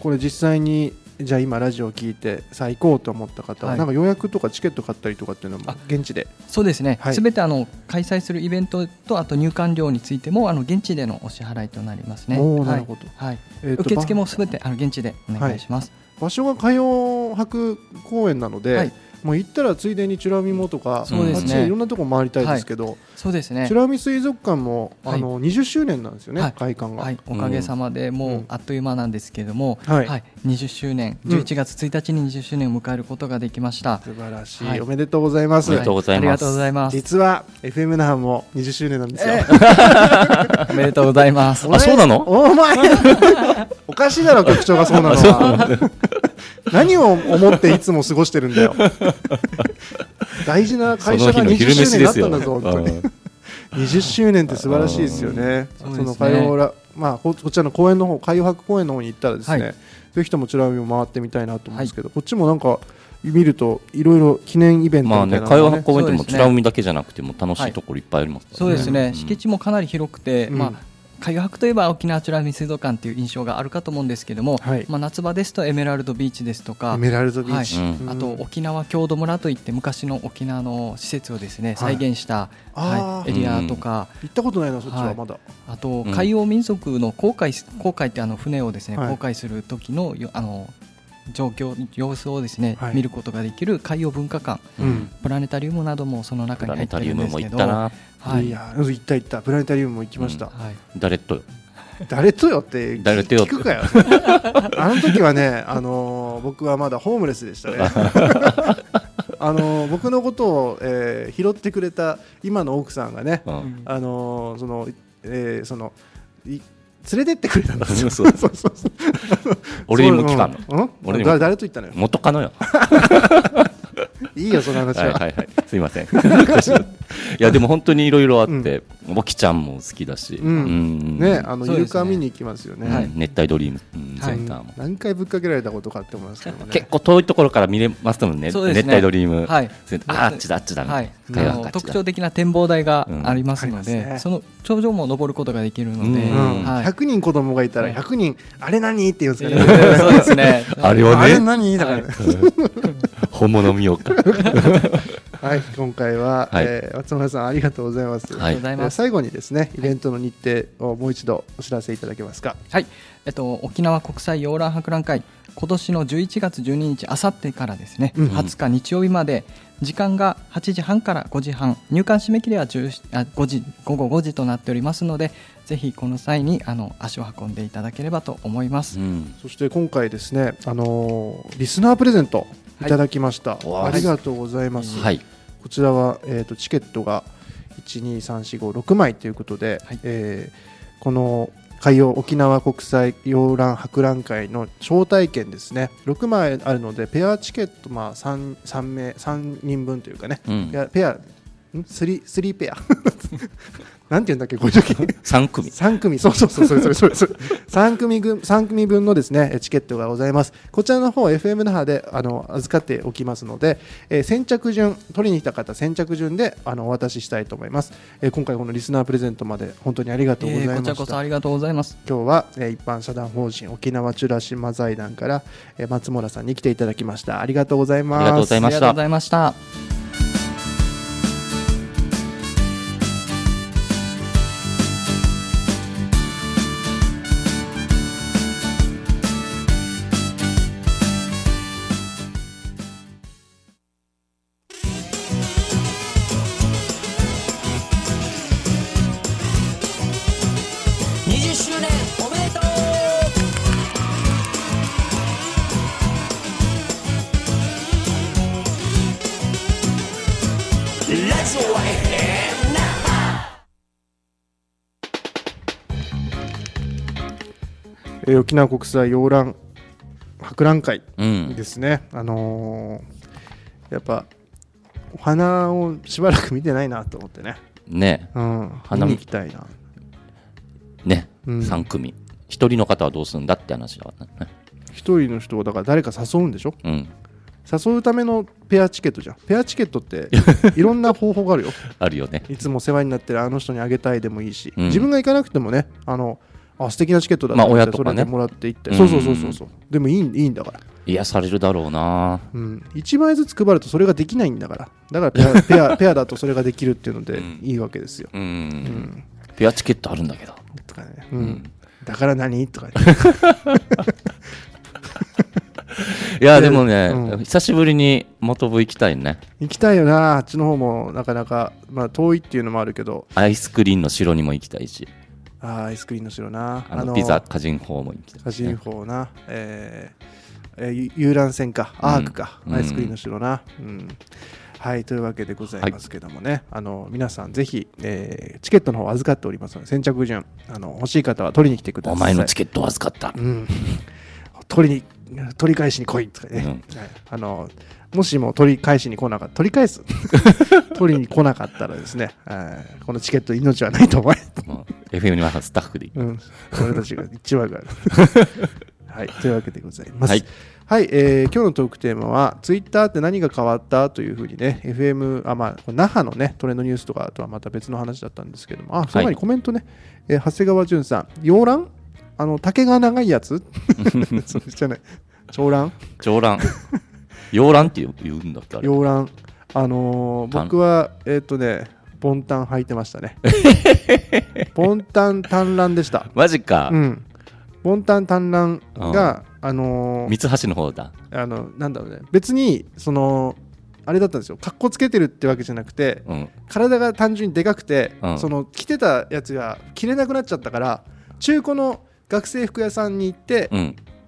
これ実際にじゃあ今ラジオを聞いてさあ行こうと思った方は、はい、なんか予約とかチケット買ったりとかっていうのも現地で。 そうですね、すべ、はい、てあの開催するイベントとあと入館料についてもあの現地でのお支払いとなりますね。 おー、なるほど、 はい、えー、受付もすべてあの現地でお願いします、 はい、場所が海洋博公園なので、はい、もう行ったらついでに美ら海もとか、そうですね、あっちいろんなとこ回りたいですけど、はい、 そうですね、 美ら海水族館も、はい、あのにじゅっしゅうねんなんですよね、はい、開館が、 はい、おかげさまでもうあっという間なんですけれども、うん、はいはい、にじゅっしゅうねん、じゅういちがつついたちににじゅっしゅうねんを迎えることができました。 素晴らしい、はい、おめでとうございます。 おめでとうございます。 ありがとうございます。 実は エフエム 那覇もにじゅっしゅうねんなんですよ、えー、おめでとうございます。 あ、そうなの？ お前おかしいだろ、局長がそうなのは何を思っていつも過ごしてるんだよ大事な会社がにじゅっしゅうねんになったんだぞ、本当ににじゅっしゅうねんって素晴らしいですよね。その海洋ら、まあ、こちらの公園の方、海洋博公園の方に行ったらですね、はい、ぜひとも美ら海も回ってみたいなと思うんですけど、はい、こっちもなんか見るといろいろ記念イベントみたいなのが、ね、 まあね、海洋博公園でも美ら海だけじゃなくても楽しいところいっぱいありますからね。 そうですね、うん、敷地もかなり広くて、うん、まあ海洋博といえば沖縄美ら海水族館という印象があるかと思うんですけども、はい、まあ、夏場ですとエメラルドビーチですとか、 エメラルドビーチ、 はい、うん、あと沖縄郷土村といって昔の沖縄の施設をですね、はい、再現した、はい、エリアとか、 うん、行ったことないな、そっちはまだ、はい、 あと海洋民族の航海、航海ってあの船をですね、はい、航海する時のあの状況、様子をですね、はい、見ることができる海洋文化館、うん、プラネタリウムなどもその中に入っているんですけど、 プラネタリウムも行ったな、 はい、いや行った行ったプラネタリウムも行きました、うん、はい、 誰と誰とよって聞くかよあの時はね、あのー、僕はまだホームレスでしたねあの僕のことを、えー、拾ってくれた今の奥さんがね、うん、あのその、えー、そのい連れてってくれたんですよ。そうそうそうそう俺にも聞かんの、うん、 俺にも誰と言ったのよ。 元カノよいいよその話は。 はいはいはい、すいませんいやでも本当にいろいろあって、うん、ボキちゃんも好きだし、うんうん、 ね、あのイルカ見に行きますよね、 はい、熱帯ドリーム、うん、センターも、はい、 何回ぶっかけられたことかって思いますけどね。 結構遠いところから見れますもん ね, ね熱帯ドリーム、はい、あ, あっちだあっちだ、 はい、あの特徴的な展望台がありますので、うんね、その頂上も登ることができるので、うんはい、ひゃくにん子供がいたらひゃくにん、あれ何って言うんですかね、 えー、そうですねあれはね、 あれ何だから、ね、 本物見ようかはい、今回は、はい、えー、松村さんありがとうございます。はい、えー、最後にですね、イベントの日程をもう一度お知らせいただけますか。 はい、えっと、沖縄国際洋蘭博覧会、今年のじゅういちがつじゅうににち、あさってからですね、うん、はつか日曜日まで、時間がはちじはんからごじはん、入館締め切りはごじ、午後ごじとなっておりますので、ぜひこの際にあの足を運んでいただければと思います。うん、 そして今回ですね、あのー、リスナープレゼントいただきました、はい、ありがとうございます、はい、こちらは、えーと、チケットがいち、に、さん、よん、ご、ろくまいということで、はい、えー、この海洋沖縄国際洋蘭博覧会の招待券ですね、ろくまいあるのでペアチケット、まあ、3, 3名さんにんぶんというかね、うん、ペア、ペアん 3, 3ペアなんていうんだっけ、こういう時さん組さん組、そうそうそう、それそれそれそれさん組分さん組分のですねチケットがございます。こちらの方 エフエム 那覇であの預かっておきますので、えー、先着順取りに来た方先着順であのお渡ししたいと思います。えー、今回このリスナープレゼントまで本当にありがとうございました。えー、 こちらこそありがとうございます。 今日は、えー、一般社団法人沖縄美ら島財団から、えー、松村さんに来ていただきました。ありがとうございます。 ありがとうございました。 ありがとうございました。 えー、沖縄国際洋蘭博覧会ですね、うん、あのー、やっぱお花をしばらく見てないなと思ってね、 ね、 うん、花見に行きたいなね、うん、さん組ひとりの方はどうするんだって話だね。 ひとりの人をだから誰か誘うんでしょ、うん、誘うためのペアチケットじゃん。ペアチケットっていろんな方法があるよあるよね。 いつも世話になってるあの人にあげたいでもいいし、うん、自分が行かなくてもね、あのあ素敵なチケットだと思ってそれでもらっていって、まあね、そうそうそうそう、でもいい、いいんだから癒されるだろうな、 うん、いちまいずつ配るとそれができないんだからだからペア、ペア、ペアだとそれができるっていうのでいいわけですよ、うんうん、 ペアチケットあるんだけどとかね、うんうん、だから何とかねいやでもね、うん、久しぶりに元部行きたいね。 行きたいよな。あっちの方もなかなか、まあ、遠いっていうのもあるけどアイスクリーンの城にも行きたいし、 あアイスクリーンの城な、 あのあのピザ歌人峰も行きたい、ね、 歌人峰な、えーえー、遊覧船か、うん、アークか、アイスクリーンの城な、うんうん、はいというわけでございますけどもね、はい、あの皆さんぜひ、えー、チケットの方預かっておりますので先着順あの欲しい方は取りに来てください。 お前のチケットを預かった、うん、 取りに取り返しに来いとかね、うんはい、あのもしも取り返しに来なかった取り返す取りに来なかったらですね、このチケット命はないと思えエフエム にはスタッフでいい、うん、 俺たちが一番があるはいというわけでございます。はい、はいえー、今日のトークテーマはツイッターって何が変わったというふうにね エフエム あまあ那覇のねトレンドニュースとかとはまた別の話だったんですけども、あその前にコメントね、はいえー、長谷川淳さん洋蘭あの竹が長いやつそうじゃない長蘭長蘭洋蘭って言うんだっけあれ。 洋蘭あのー、僕はえっ、ー、とねボンタン履いてましたねボンタン短蘭でした。 マジか。 うんボンタン短蘭があのー、 三橋の方だ。 あのなんだろうね別にそのあれだったんですよ。かっこつけてるってわけじゃなくて、うん、体が単純にでかくて、うん、その着てたやつが着れなくなっちゃったから中古の学生服屋さんに行って、うん、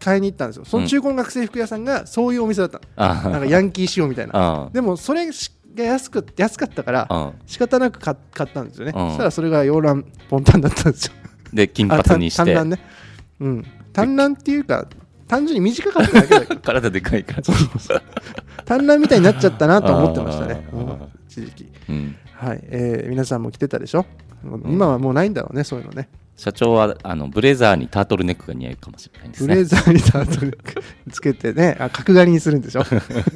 買いに行ったんですよ。その中高学生服屋さんがそういうお店だったの、うん、なんかヤンキー仕様みたいな。でもそれが安く安かったから仕方なく買ったんですよね。そしたらそれが洋蘭ポンタンだったんですよ。 で金髪にして短乱ね、うん、短乱っていうか単純に短かっただけだけど体でかいからそうそうそう短乱みたいになっちゃったなと思ってましたね、うん、一時期、うん、はい、えー、皆さんも着てたでしょ、うん、今はもうないんだろうね、そういうのね。 社長はあのブレザーにタートルネックが似合うかもしれないですね。 ブレザーにタートルネックつけてね、あ角刈りにするんでしょ、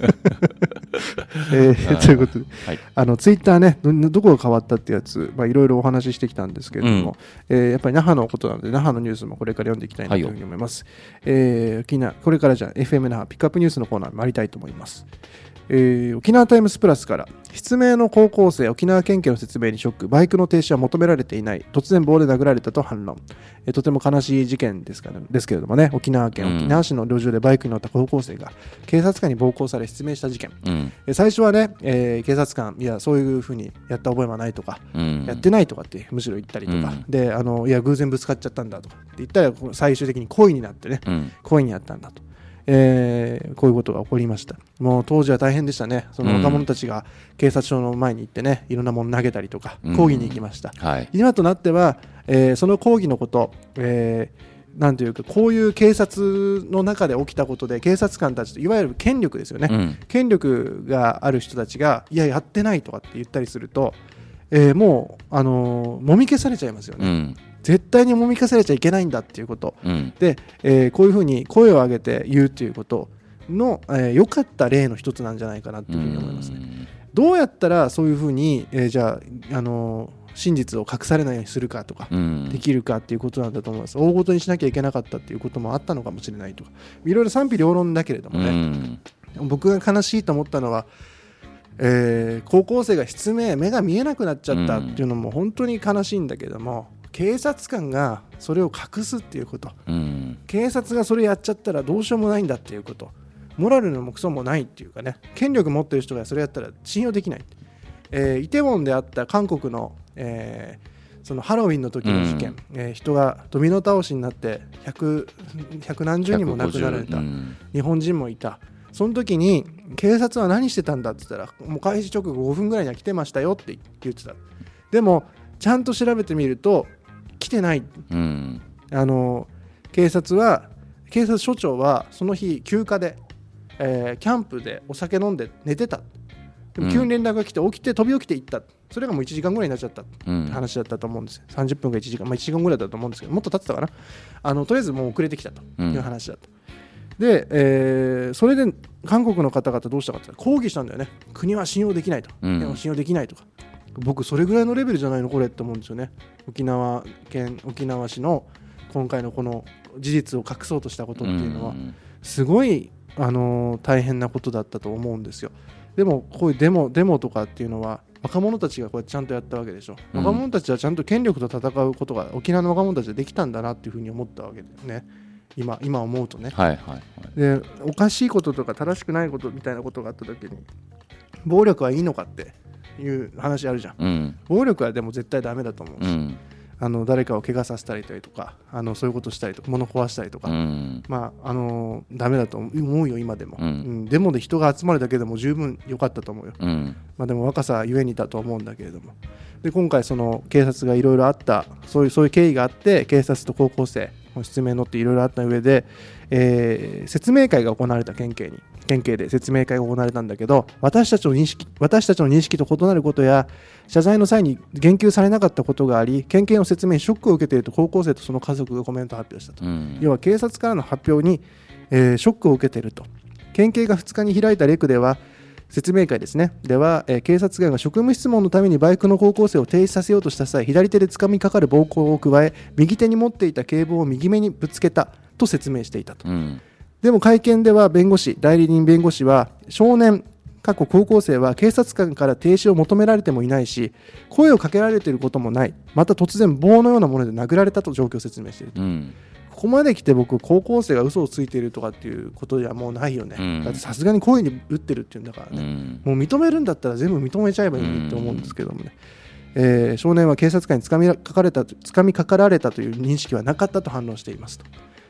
えー、ということで、はい、あのツイッターね ど, どこが変わったってやつ、まあ、いろいろお話ししてきたんですけれども、うん、えー、やっぱり那覇のことなので那覇のニュースもこれから読んでいきたいなというふうに思います、はい、えー、沖縄これからじゃあ エフエム 那覇ピックアップニュースのコーナーに参りたいと思います。えー、沖縄タイムスプラスから失明の高校生沖縄県警の説明にショック、バイクの停止は求められていない、突然棒で殴られたと反論、えー、とても悲しい事件ですから、ね、ですけれどもね、沖縄県沖縄市の路上でバイクに乗った高校生が警察官に暴行され失明した事件、うん、えー、最初はね、えー、警察官いやそういう風にやった覚えはないとか、うん、やってないとかってむしろ言ったりとか、うん、であのいや偶然ぶつかっちゃったんだとかって言ったら最終的に故意になってね、うん、故意にやったんだと、えー、こういうことが起こりました。もう当時は大変でしたね。その若者たちが警察署の前に行ってね、いろんなもの投げたりとか抗議に行きました、うん、はい、今となっては、えー、その抗議のこと、えー、なんていうかこういう警察の中で起きたことで警察官たちといわゆる権力ですよね、うん、権力がある人たちがいややってないとかって言ったりすると、えー、もう、あのー、もみ消されちゃいますよね、うん、絶対にもみ消されちゃいけないんだっていうこと、うん、で、えー、こういうふうに声を上げて言うということの良、えー、かった例の一つなんじゃないかなというふうに思いますね。どうやったらそういうふうに、えー、じゃあ、あのー、真実を隠されないようにするかとか、うん、できるかっていうことなんだと思います。大ごとにしなきゃいけなかったっていうこともあったのかもしれないとか、いろいろ賛否両論だけれどもね、うん、僕が悲しいと思ったのは、えー、高校生が失明、目が見えなくなっちゃったっていうのも本当に悲しいんだけども、警察官がそれを隠すっていうこと、うん、警察がそれやっちゃったらどうしようもないんだっていうこと、モラルのもクソもないっていうかね、権力持ってる人がそれやったら信用できない、えー、イテウォンであった韓国の、えー、そのハロウィンの時の事件、うん、えー、人がドミノ倒しになって百何十人も亡くなられた、うん、日本人もいた。その時に警察は何してたんだって言ったら、もう開始直後ごふんぐらいには来てましたよって言ってた。でもちゃんと調べてみると来てない、うん、あの警察は警察署長はその日休暇で、えー、キャンプでお酒飲んで寝てた。でも急に連絡が来て起きて飛び起きて行った。それがもういちじかんぐらいになっちゃったって話だったと思うんですよ。さんじゅっぷんかいちじかん、まあ、いちじかんぐらいだったと思うんですけど、もっと経ってたかな。あのとりあえずもう遅れてきたという話だった、うん、で、えー、それで韓国の方々どうしたかって抗議したんだよね。国は信用できないと、うん、信用できないとか。僕それぐらいのレベルじゃないのこれって思うんですよね。沖縄県沖縄市の今回のこの事実を隠そうとしたことっていうのはすごい、あのー、大変なことだったと思うんですよ。でもこういうデモ、デモとかっていうのは若者たちがこうやってちゃんとやったわけでしょ、うん、若者たちはちゃんと権力と戦うことが沖縄の若者たちでできたんだなっていうふうに思ったわけですね。今、今思うとね、はいはいはい、でおかしいこととか正しくないことみたいなことがあった時に暴力はいいのかっていう話あるじゃん、うん、暴力はでも絶対ダメだと思うし、うん、あの誰かを怪我させたりとか、あのそういうことしたりとか物壊したりとか、うん、まああのダメだと思うよ今でも、うんうん、デモで人が集まるだけでも十分良かったと思うよ、うん、まあ、でも若さゆえにだと思うんだけれども、で今回その警察がいろいろあった、そういうそういう経緯があって警察と高校生失明のっていろいろあった上で、えー、説明会が行われた県警に県警で説明会が行われたんだけど、私たちの認識私たちの認識と異なることや謝罪の際に言及されなかったことがあり、県警の説明にショックを受けていると高校生とその家族がコメント発表したと、うん、要は警察からの発表に、えー、ショックを受けていると。県警がふつかに開いたレクでは説明会ですねでは、えー、警察官が職務質問のためにバイクの高校生を停止させようとした際、左手で掴みかかる暴行を加え、右手に持っていた警棒を右目にぶつけたと説明していたと、うん、でも会見では弁護士代理人弁護士は、少年過去高校生は警察官から停止を求められてもいないし、声をかけられていることもない、また突然棒のようなもので殴られたと状況を説明していると、うん、ここまで来て僕高校生が嘘をついているとかっていうことじゃもうないよね、うん、だってさすがに声に打ってるっていうんだからね、うん、もう認めるんだったら全部認めちゃえばいいと思うんですけどもね、うん、えー、少年は警察官に掴みかかれた掴みかかられたという認識はなかったと反論していますと。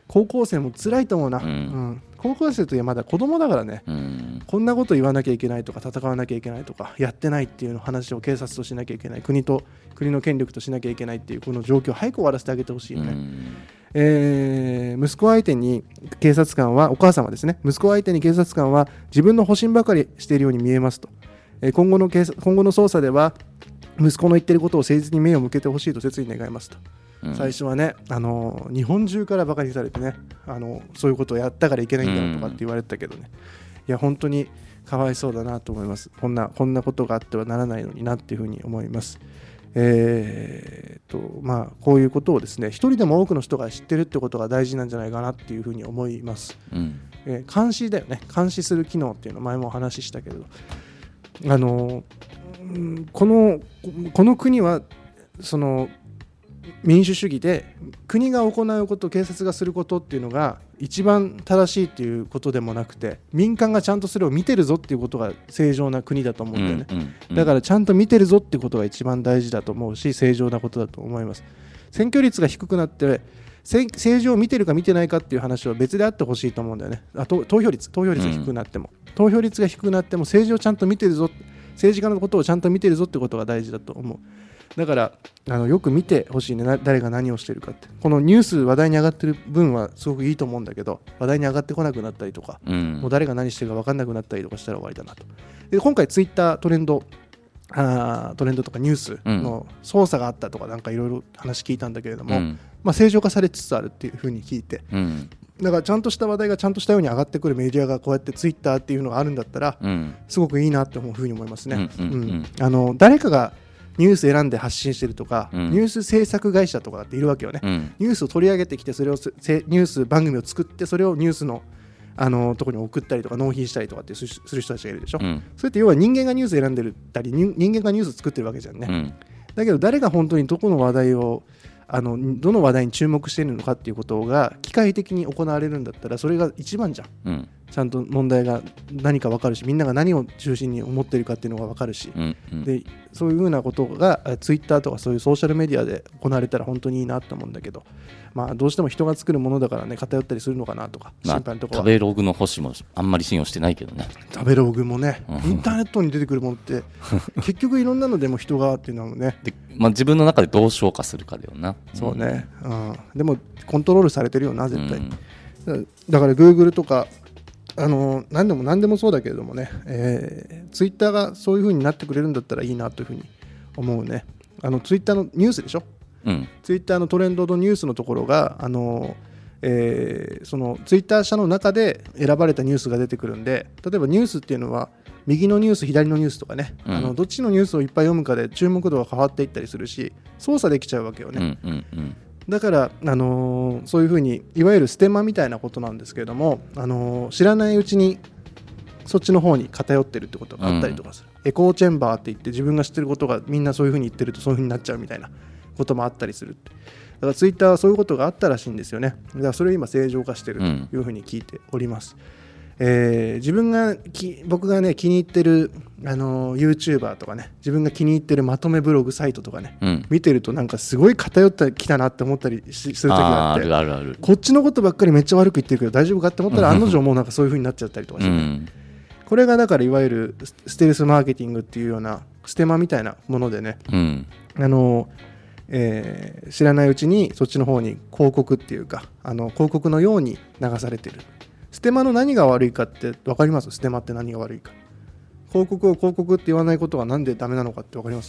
高校生も辛いと思うな、うんうん、高校生といえばまだ子供だからね、うん、こんなこと言わなきゃいけないとか戦わなきゃいけないとかやってないっていうの話を警察としなきゃいけない、国と国の権力としなきゃいけないっていうこの状況を早く終わらせてあげてほしいよね、うんえー、息子相手に警察官はお母様ですね、息子相手に警察官は自分の保身ばかりしているように見えますと、えー、今後の警察、今後の捜査では息子の言っていることを誠実に目を向けてほしいと切に願いますと、うん、最初はね、あのー、日本中からバカにされてね、あのー、そういうことをやったからいけないんだよとかって言われてたけどね、いや本当にかわいそうだなと思います。こんなこんなことがあってはならないのになっていうふうに思います。えーとまあ、こういうことをですね、一人でも多くの人が知ってるってことが大事なんじゃないかなっていうふうに思います、うんえー、監視だよね、監視する機能っていうのを前もお話ししたけれど、あのこのこの国はその民主主義で国が行うこと、警察がすることっていうのが一番正しいっていうことでもなくて、民間がちゃんとそれを見てるぞっていうことが正常な国だと思うんだよね、うんうんうん、だからちゃんと見てるぞっていうことが一番大事だと思うし、正常なことだと思います。選挙率が低くなって政治を見てるか見てないかっていう話は別であってほしいと思うんだよね。あと投票率投票率が低くなっても、うん、投票率が低くなっても政治をちゃんと見てるぞ、政治家のことをちゃんと見てるぞってことが大事だと思う。だからあのよく見てほしいね、誰が何をしているかって。このニュース話題に上がってる分はすごくいいと思うんだけど、話題に上がってこなくなったりとか、うん、もう誰が何してるか分かんなくなったりとかしたら終わりだなと。で今回ツイッタートレンドあトレンドとかニュースの操作があったとかなんかいろいろ話聞いたんだけれども、うんまあ、正常化されつつあるっていうふうに聞いて、うん、だからちゃんとした話題がちゃんとしたように上がってくるメディアがこうやってツイッターっていうのがあるんだったら、うん、すごくいいなって思うふうに思いますね、うんうんうんうん、あの誰かがニュース選んで発信してるとか、うん、ニュース制作会社とかっているわけよね、うん、ニュースを取り上げてきてそれをニュース番組を作ってそれをニュースのあのところに送ったりとか納品したりとかってする人たちがいるでしょ、うん、それって要は人間がニュース選んでるたり人間がニュース作ってるわけじゃんね、うん、だけど誰が本当にどこの話題をあのどの話題に注目しているのかっていうことが機械的に行われるんだったらそれが一番じゃん、うん、ちゃんと問題が何か分かるしみんなが何を中心に思っているかっていうのが分かるし、うんうん、でそういうふうなことがツイッターとかそういうソーシャルメディアで行われたら本当にいいなと思うんだけど、まあ、どうしても人が作るものだからね偏ったりするのかなとか心配なところは、 まあ、食べログの星もあんまり信用してないけどね。 食べログもねインターネットに出てくるものって結局いろんなのでも人がっていうのはねで、まあ、自分の中でどう消化するかだよな。 そうね、うん、でもコントロールされてるよな絶対、うん、だから Google とかあの何でも何でもそうだけれどもね、えー、ツイッターがそういう風になってくれるんだったらいいなというふうに思うね。あのツイッターのニュースでしょ、うん、ツイッターのトレンドのニュースのところがあの、えー、そのツイッター社の中で選ばれたニュースが出てくるんで、例えばニュースっていうのは右のニュース左のニュースとかね、うん、あのどっちのニュースをいっぱい読むかで注目度が変わっていったりするし操作できちゃうわけよね、うんうんうん、だから、あのー、そういうふうにいわゆるステマみたいなことなんですけれども、あのー、知らないうちにそっちの方に偏ってるってことがあったりとかする、うん、エコーチェンバーって言って自分が知ってることがみんなそういうふうに言ってるとそういうふうになっちゃうみたいなこともあったりする。だからツイッターはそういうことがあったらしいんですよね。だからそれを今正常化してるというふうに聞いております、うんえー、自分がき僕がね気に入ってる、あのー、YouTuber とかね自分が気に入ってるまとめブログサイトとかね、うん、見てるとなんかすごい偏ってきたなって思ったりする時があって、ああるあるあるこっちのことばっかりめっちゃ悪く言ってるけど大丈夫かって思ったら案の定もうなんかそういう風になっちゃったりとかして、ねうん、これがだからいわゆるステルスマーケティングっていうようなステマみたいなものでね、うん、あのーえー、知らないうちにそっちの方に広告っていうかあの広告のように流されてる。ステマの何が悪いかって分かります？ステマって何が悪いか。広告を広告って言わないことがなんでダメなのかって分かります？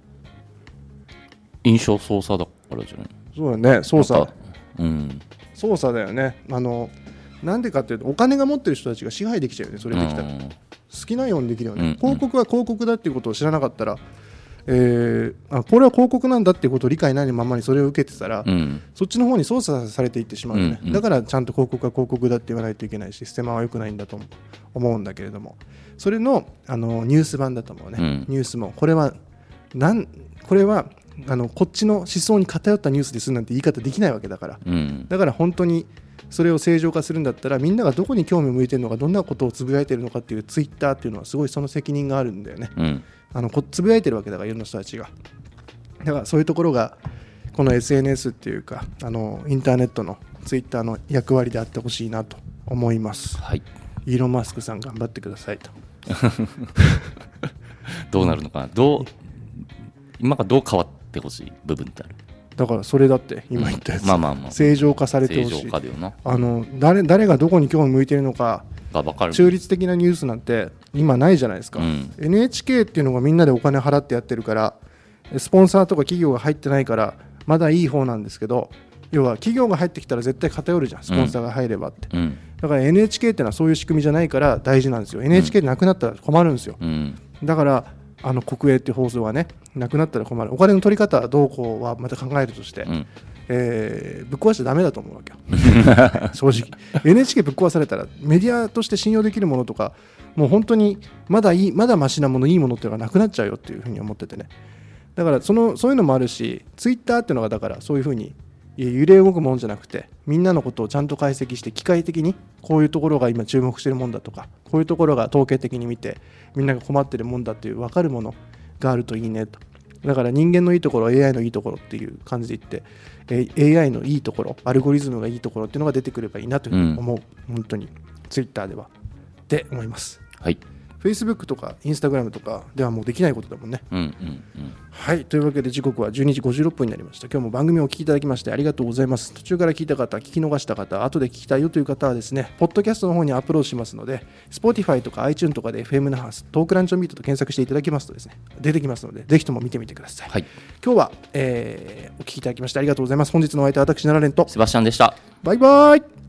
印象操作だからじゃない？ そうだね、操作、うん、操作だよね。あのなんでかっていうとお金が持ってる人たちが支配できちゃうよね。それできたら、うん、好きなようにできるよね、うんうん、広告は広告だっていうことを知らなかったらえー、あこれは広告なんだっていうことを理解ないままにそれを受けてたら、うん、そっちの方に操作されていってしまうよね、うんうん、だからちゃんと広告は広告だって言わないといけないしステマは良くないんだと思うんだけれども、それ の, あのニュース版だと思うね、うん、ニュースもこれはなんこれはあのこっちの思想に偏ったニュースですなんて言い方できないわけだから、うん、だから本当にそれを正常化するんだったらみんながどこに興味を向いているのかどんなことをつぶやいているのかっていうツイッターっていうのはすごいその責任があるんだよね、うんあのこつぶやいてるわけだからいろんな人たちがだからそういうところがこの エスエヌエス っていうかあのインターネットのツイッターの役割であってほしいなと思います、 はい、 イーロン・マスクさん頑張ってくださいとどうなるのかな、どう今がどう変わってほしい部分ってある。 だからそれだって今言ったやつ、 うん、まあまあまあ正常化されてほしい。 正常化だよな。 あの 誰, 誰がどこに興味向いてるのかが分かる。 中立的なニュースなんて今ないじゃないですか、うん、エヌエイチケー っていうのがみんなでお金払ってやってるからスポンサーとか企業が入ってないからまだいい方なんですけど、要は企業が入ってきたら絶対偏るじゃん、スポンサーが入ればって、うん、だから エヌエイチケー ってのはそういう仕組みじゃないから大事なんですよ、うん、エヌエイチケー でなくなったら困るんですよ、うん、だからあの国営っていう放送はねなくなったら困る。お金の取り方はどうこうはまた考えるとして、うん、えー、ぶっ壊しちゃダメだと思うわけよ正直 エヌエイチケー ぶっ壊されたらメディアとして信用できるものとかもう本当にまだいいまだマシなものいいものっていうのがなくなっちゃうよっていうふうに思っててね。だからそのそういうのもあるし、ツイッターっていうのがだからそういうふうに揺れ動くものじゃなくてみんなのことをちゃんと解析して機械的にこういうところが今注目しているもんだとか、こういうところが統計的に見てみんなが困っているもんだっていう分かるものがあるといいねと。だから人間のいいところ エーアイ のいいところっていう感じで言って、えー、エーアイ のいいところアルゴリズムがいいところっていうのが出てくればいいなというふうに思う、うん、本当にツイッターではって思います。 はい、 Facebook とか Instagram とかではもうできないことだもんね、 うんうんうん、 はい、というわけで時刻はじゅうにじごじゅうろっぷんになりました。今日も番組をお聞きいただきましてありがとうございます。途中から聞いた方、聞き逃した方、後で聞きたいよという方はですね、ポッドキャストの方にアップロードしますので Spotify とか iTunes とかで エフエム 那覇トークランチョンビートと検索していただきますとですね出てきますので、ぜひとも見てみてください、はい、今日は、えー、お聞きいただきましてありがとうございます。本日のお相手は私奈良蓮とセバスチャンでした。 バイバイ。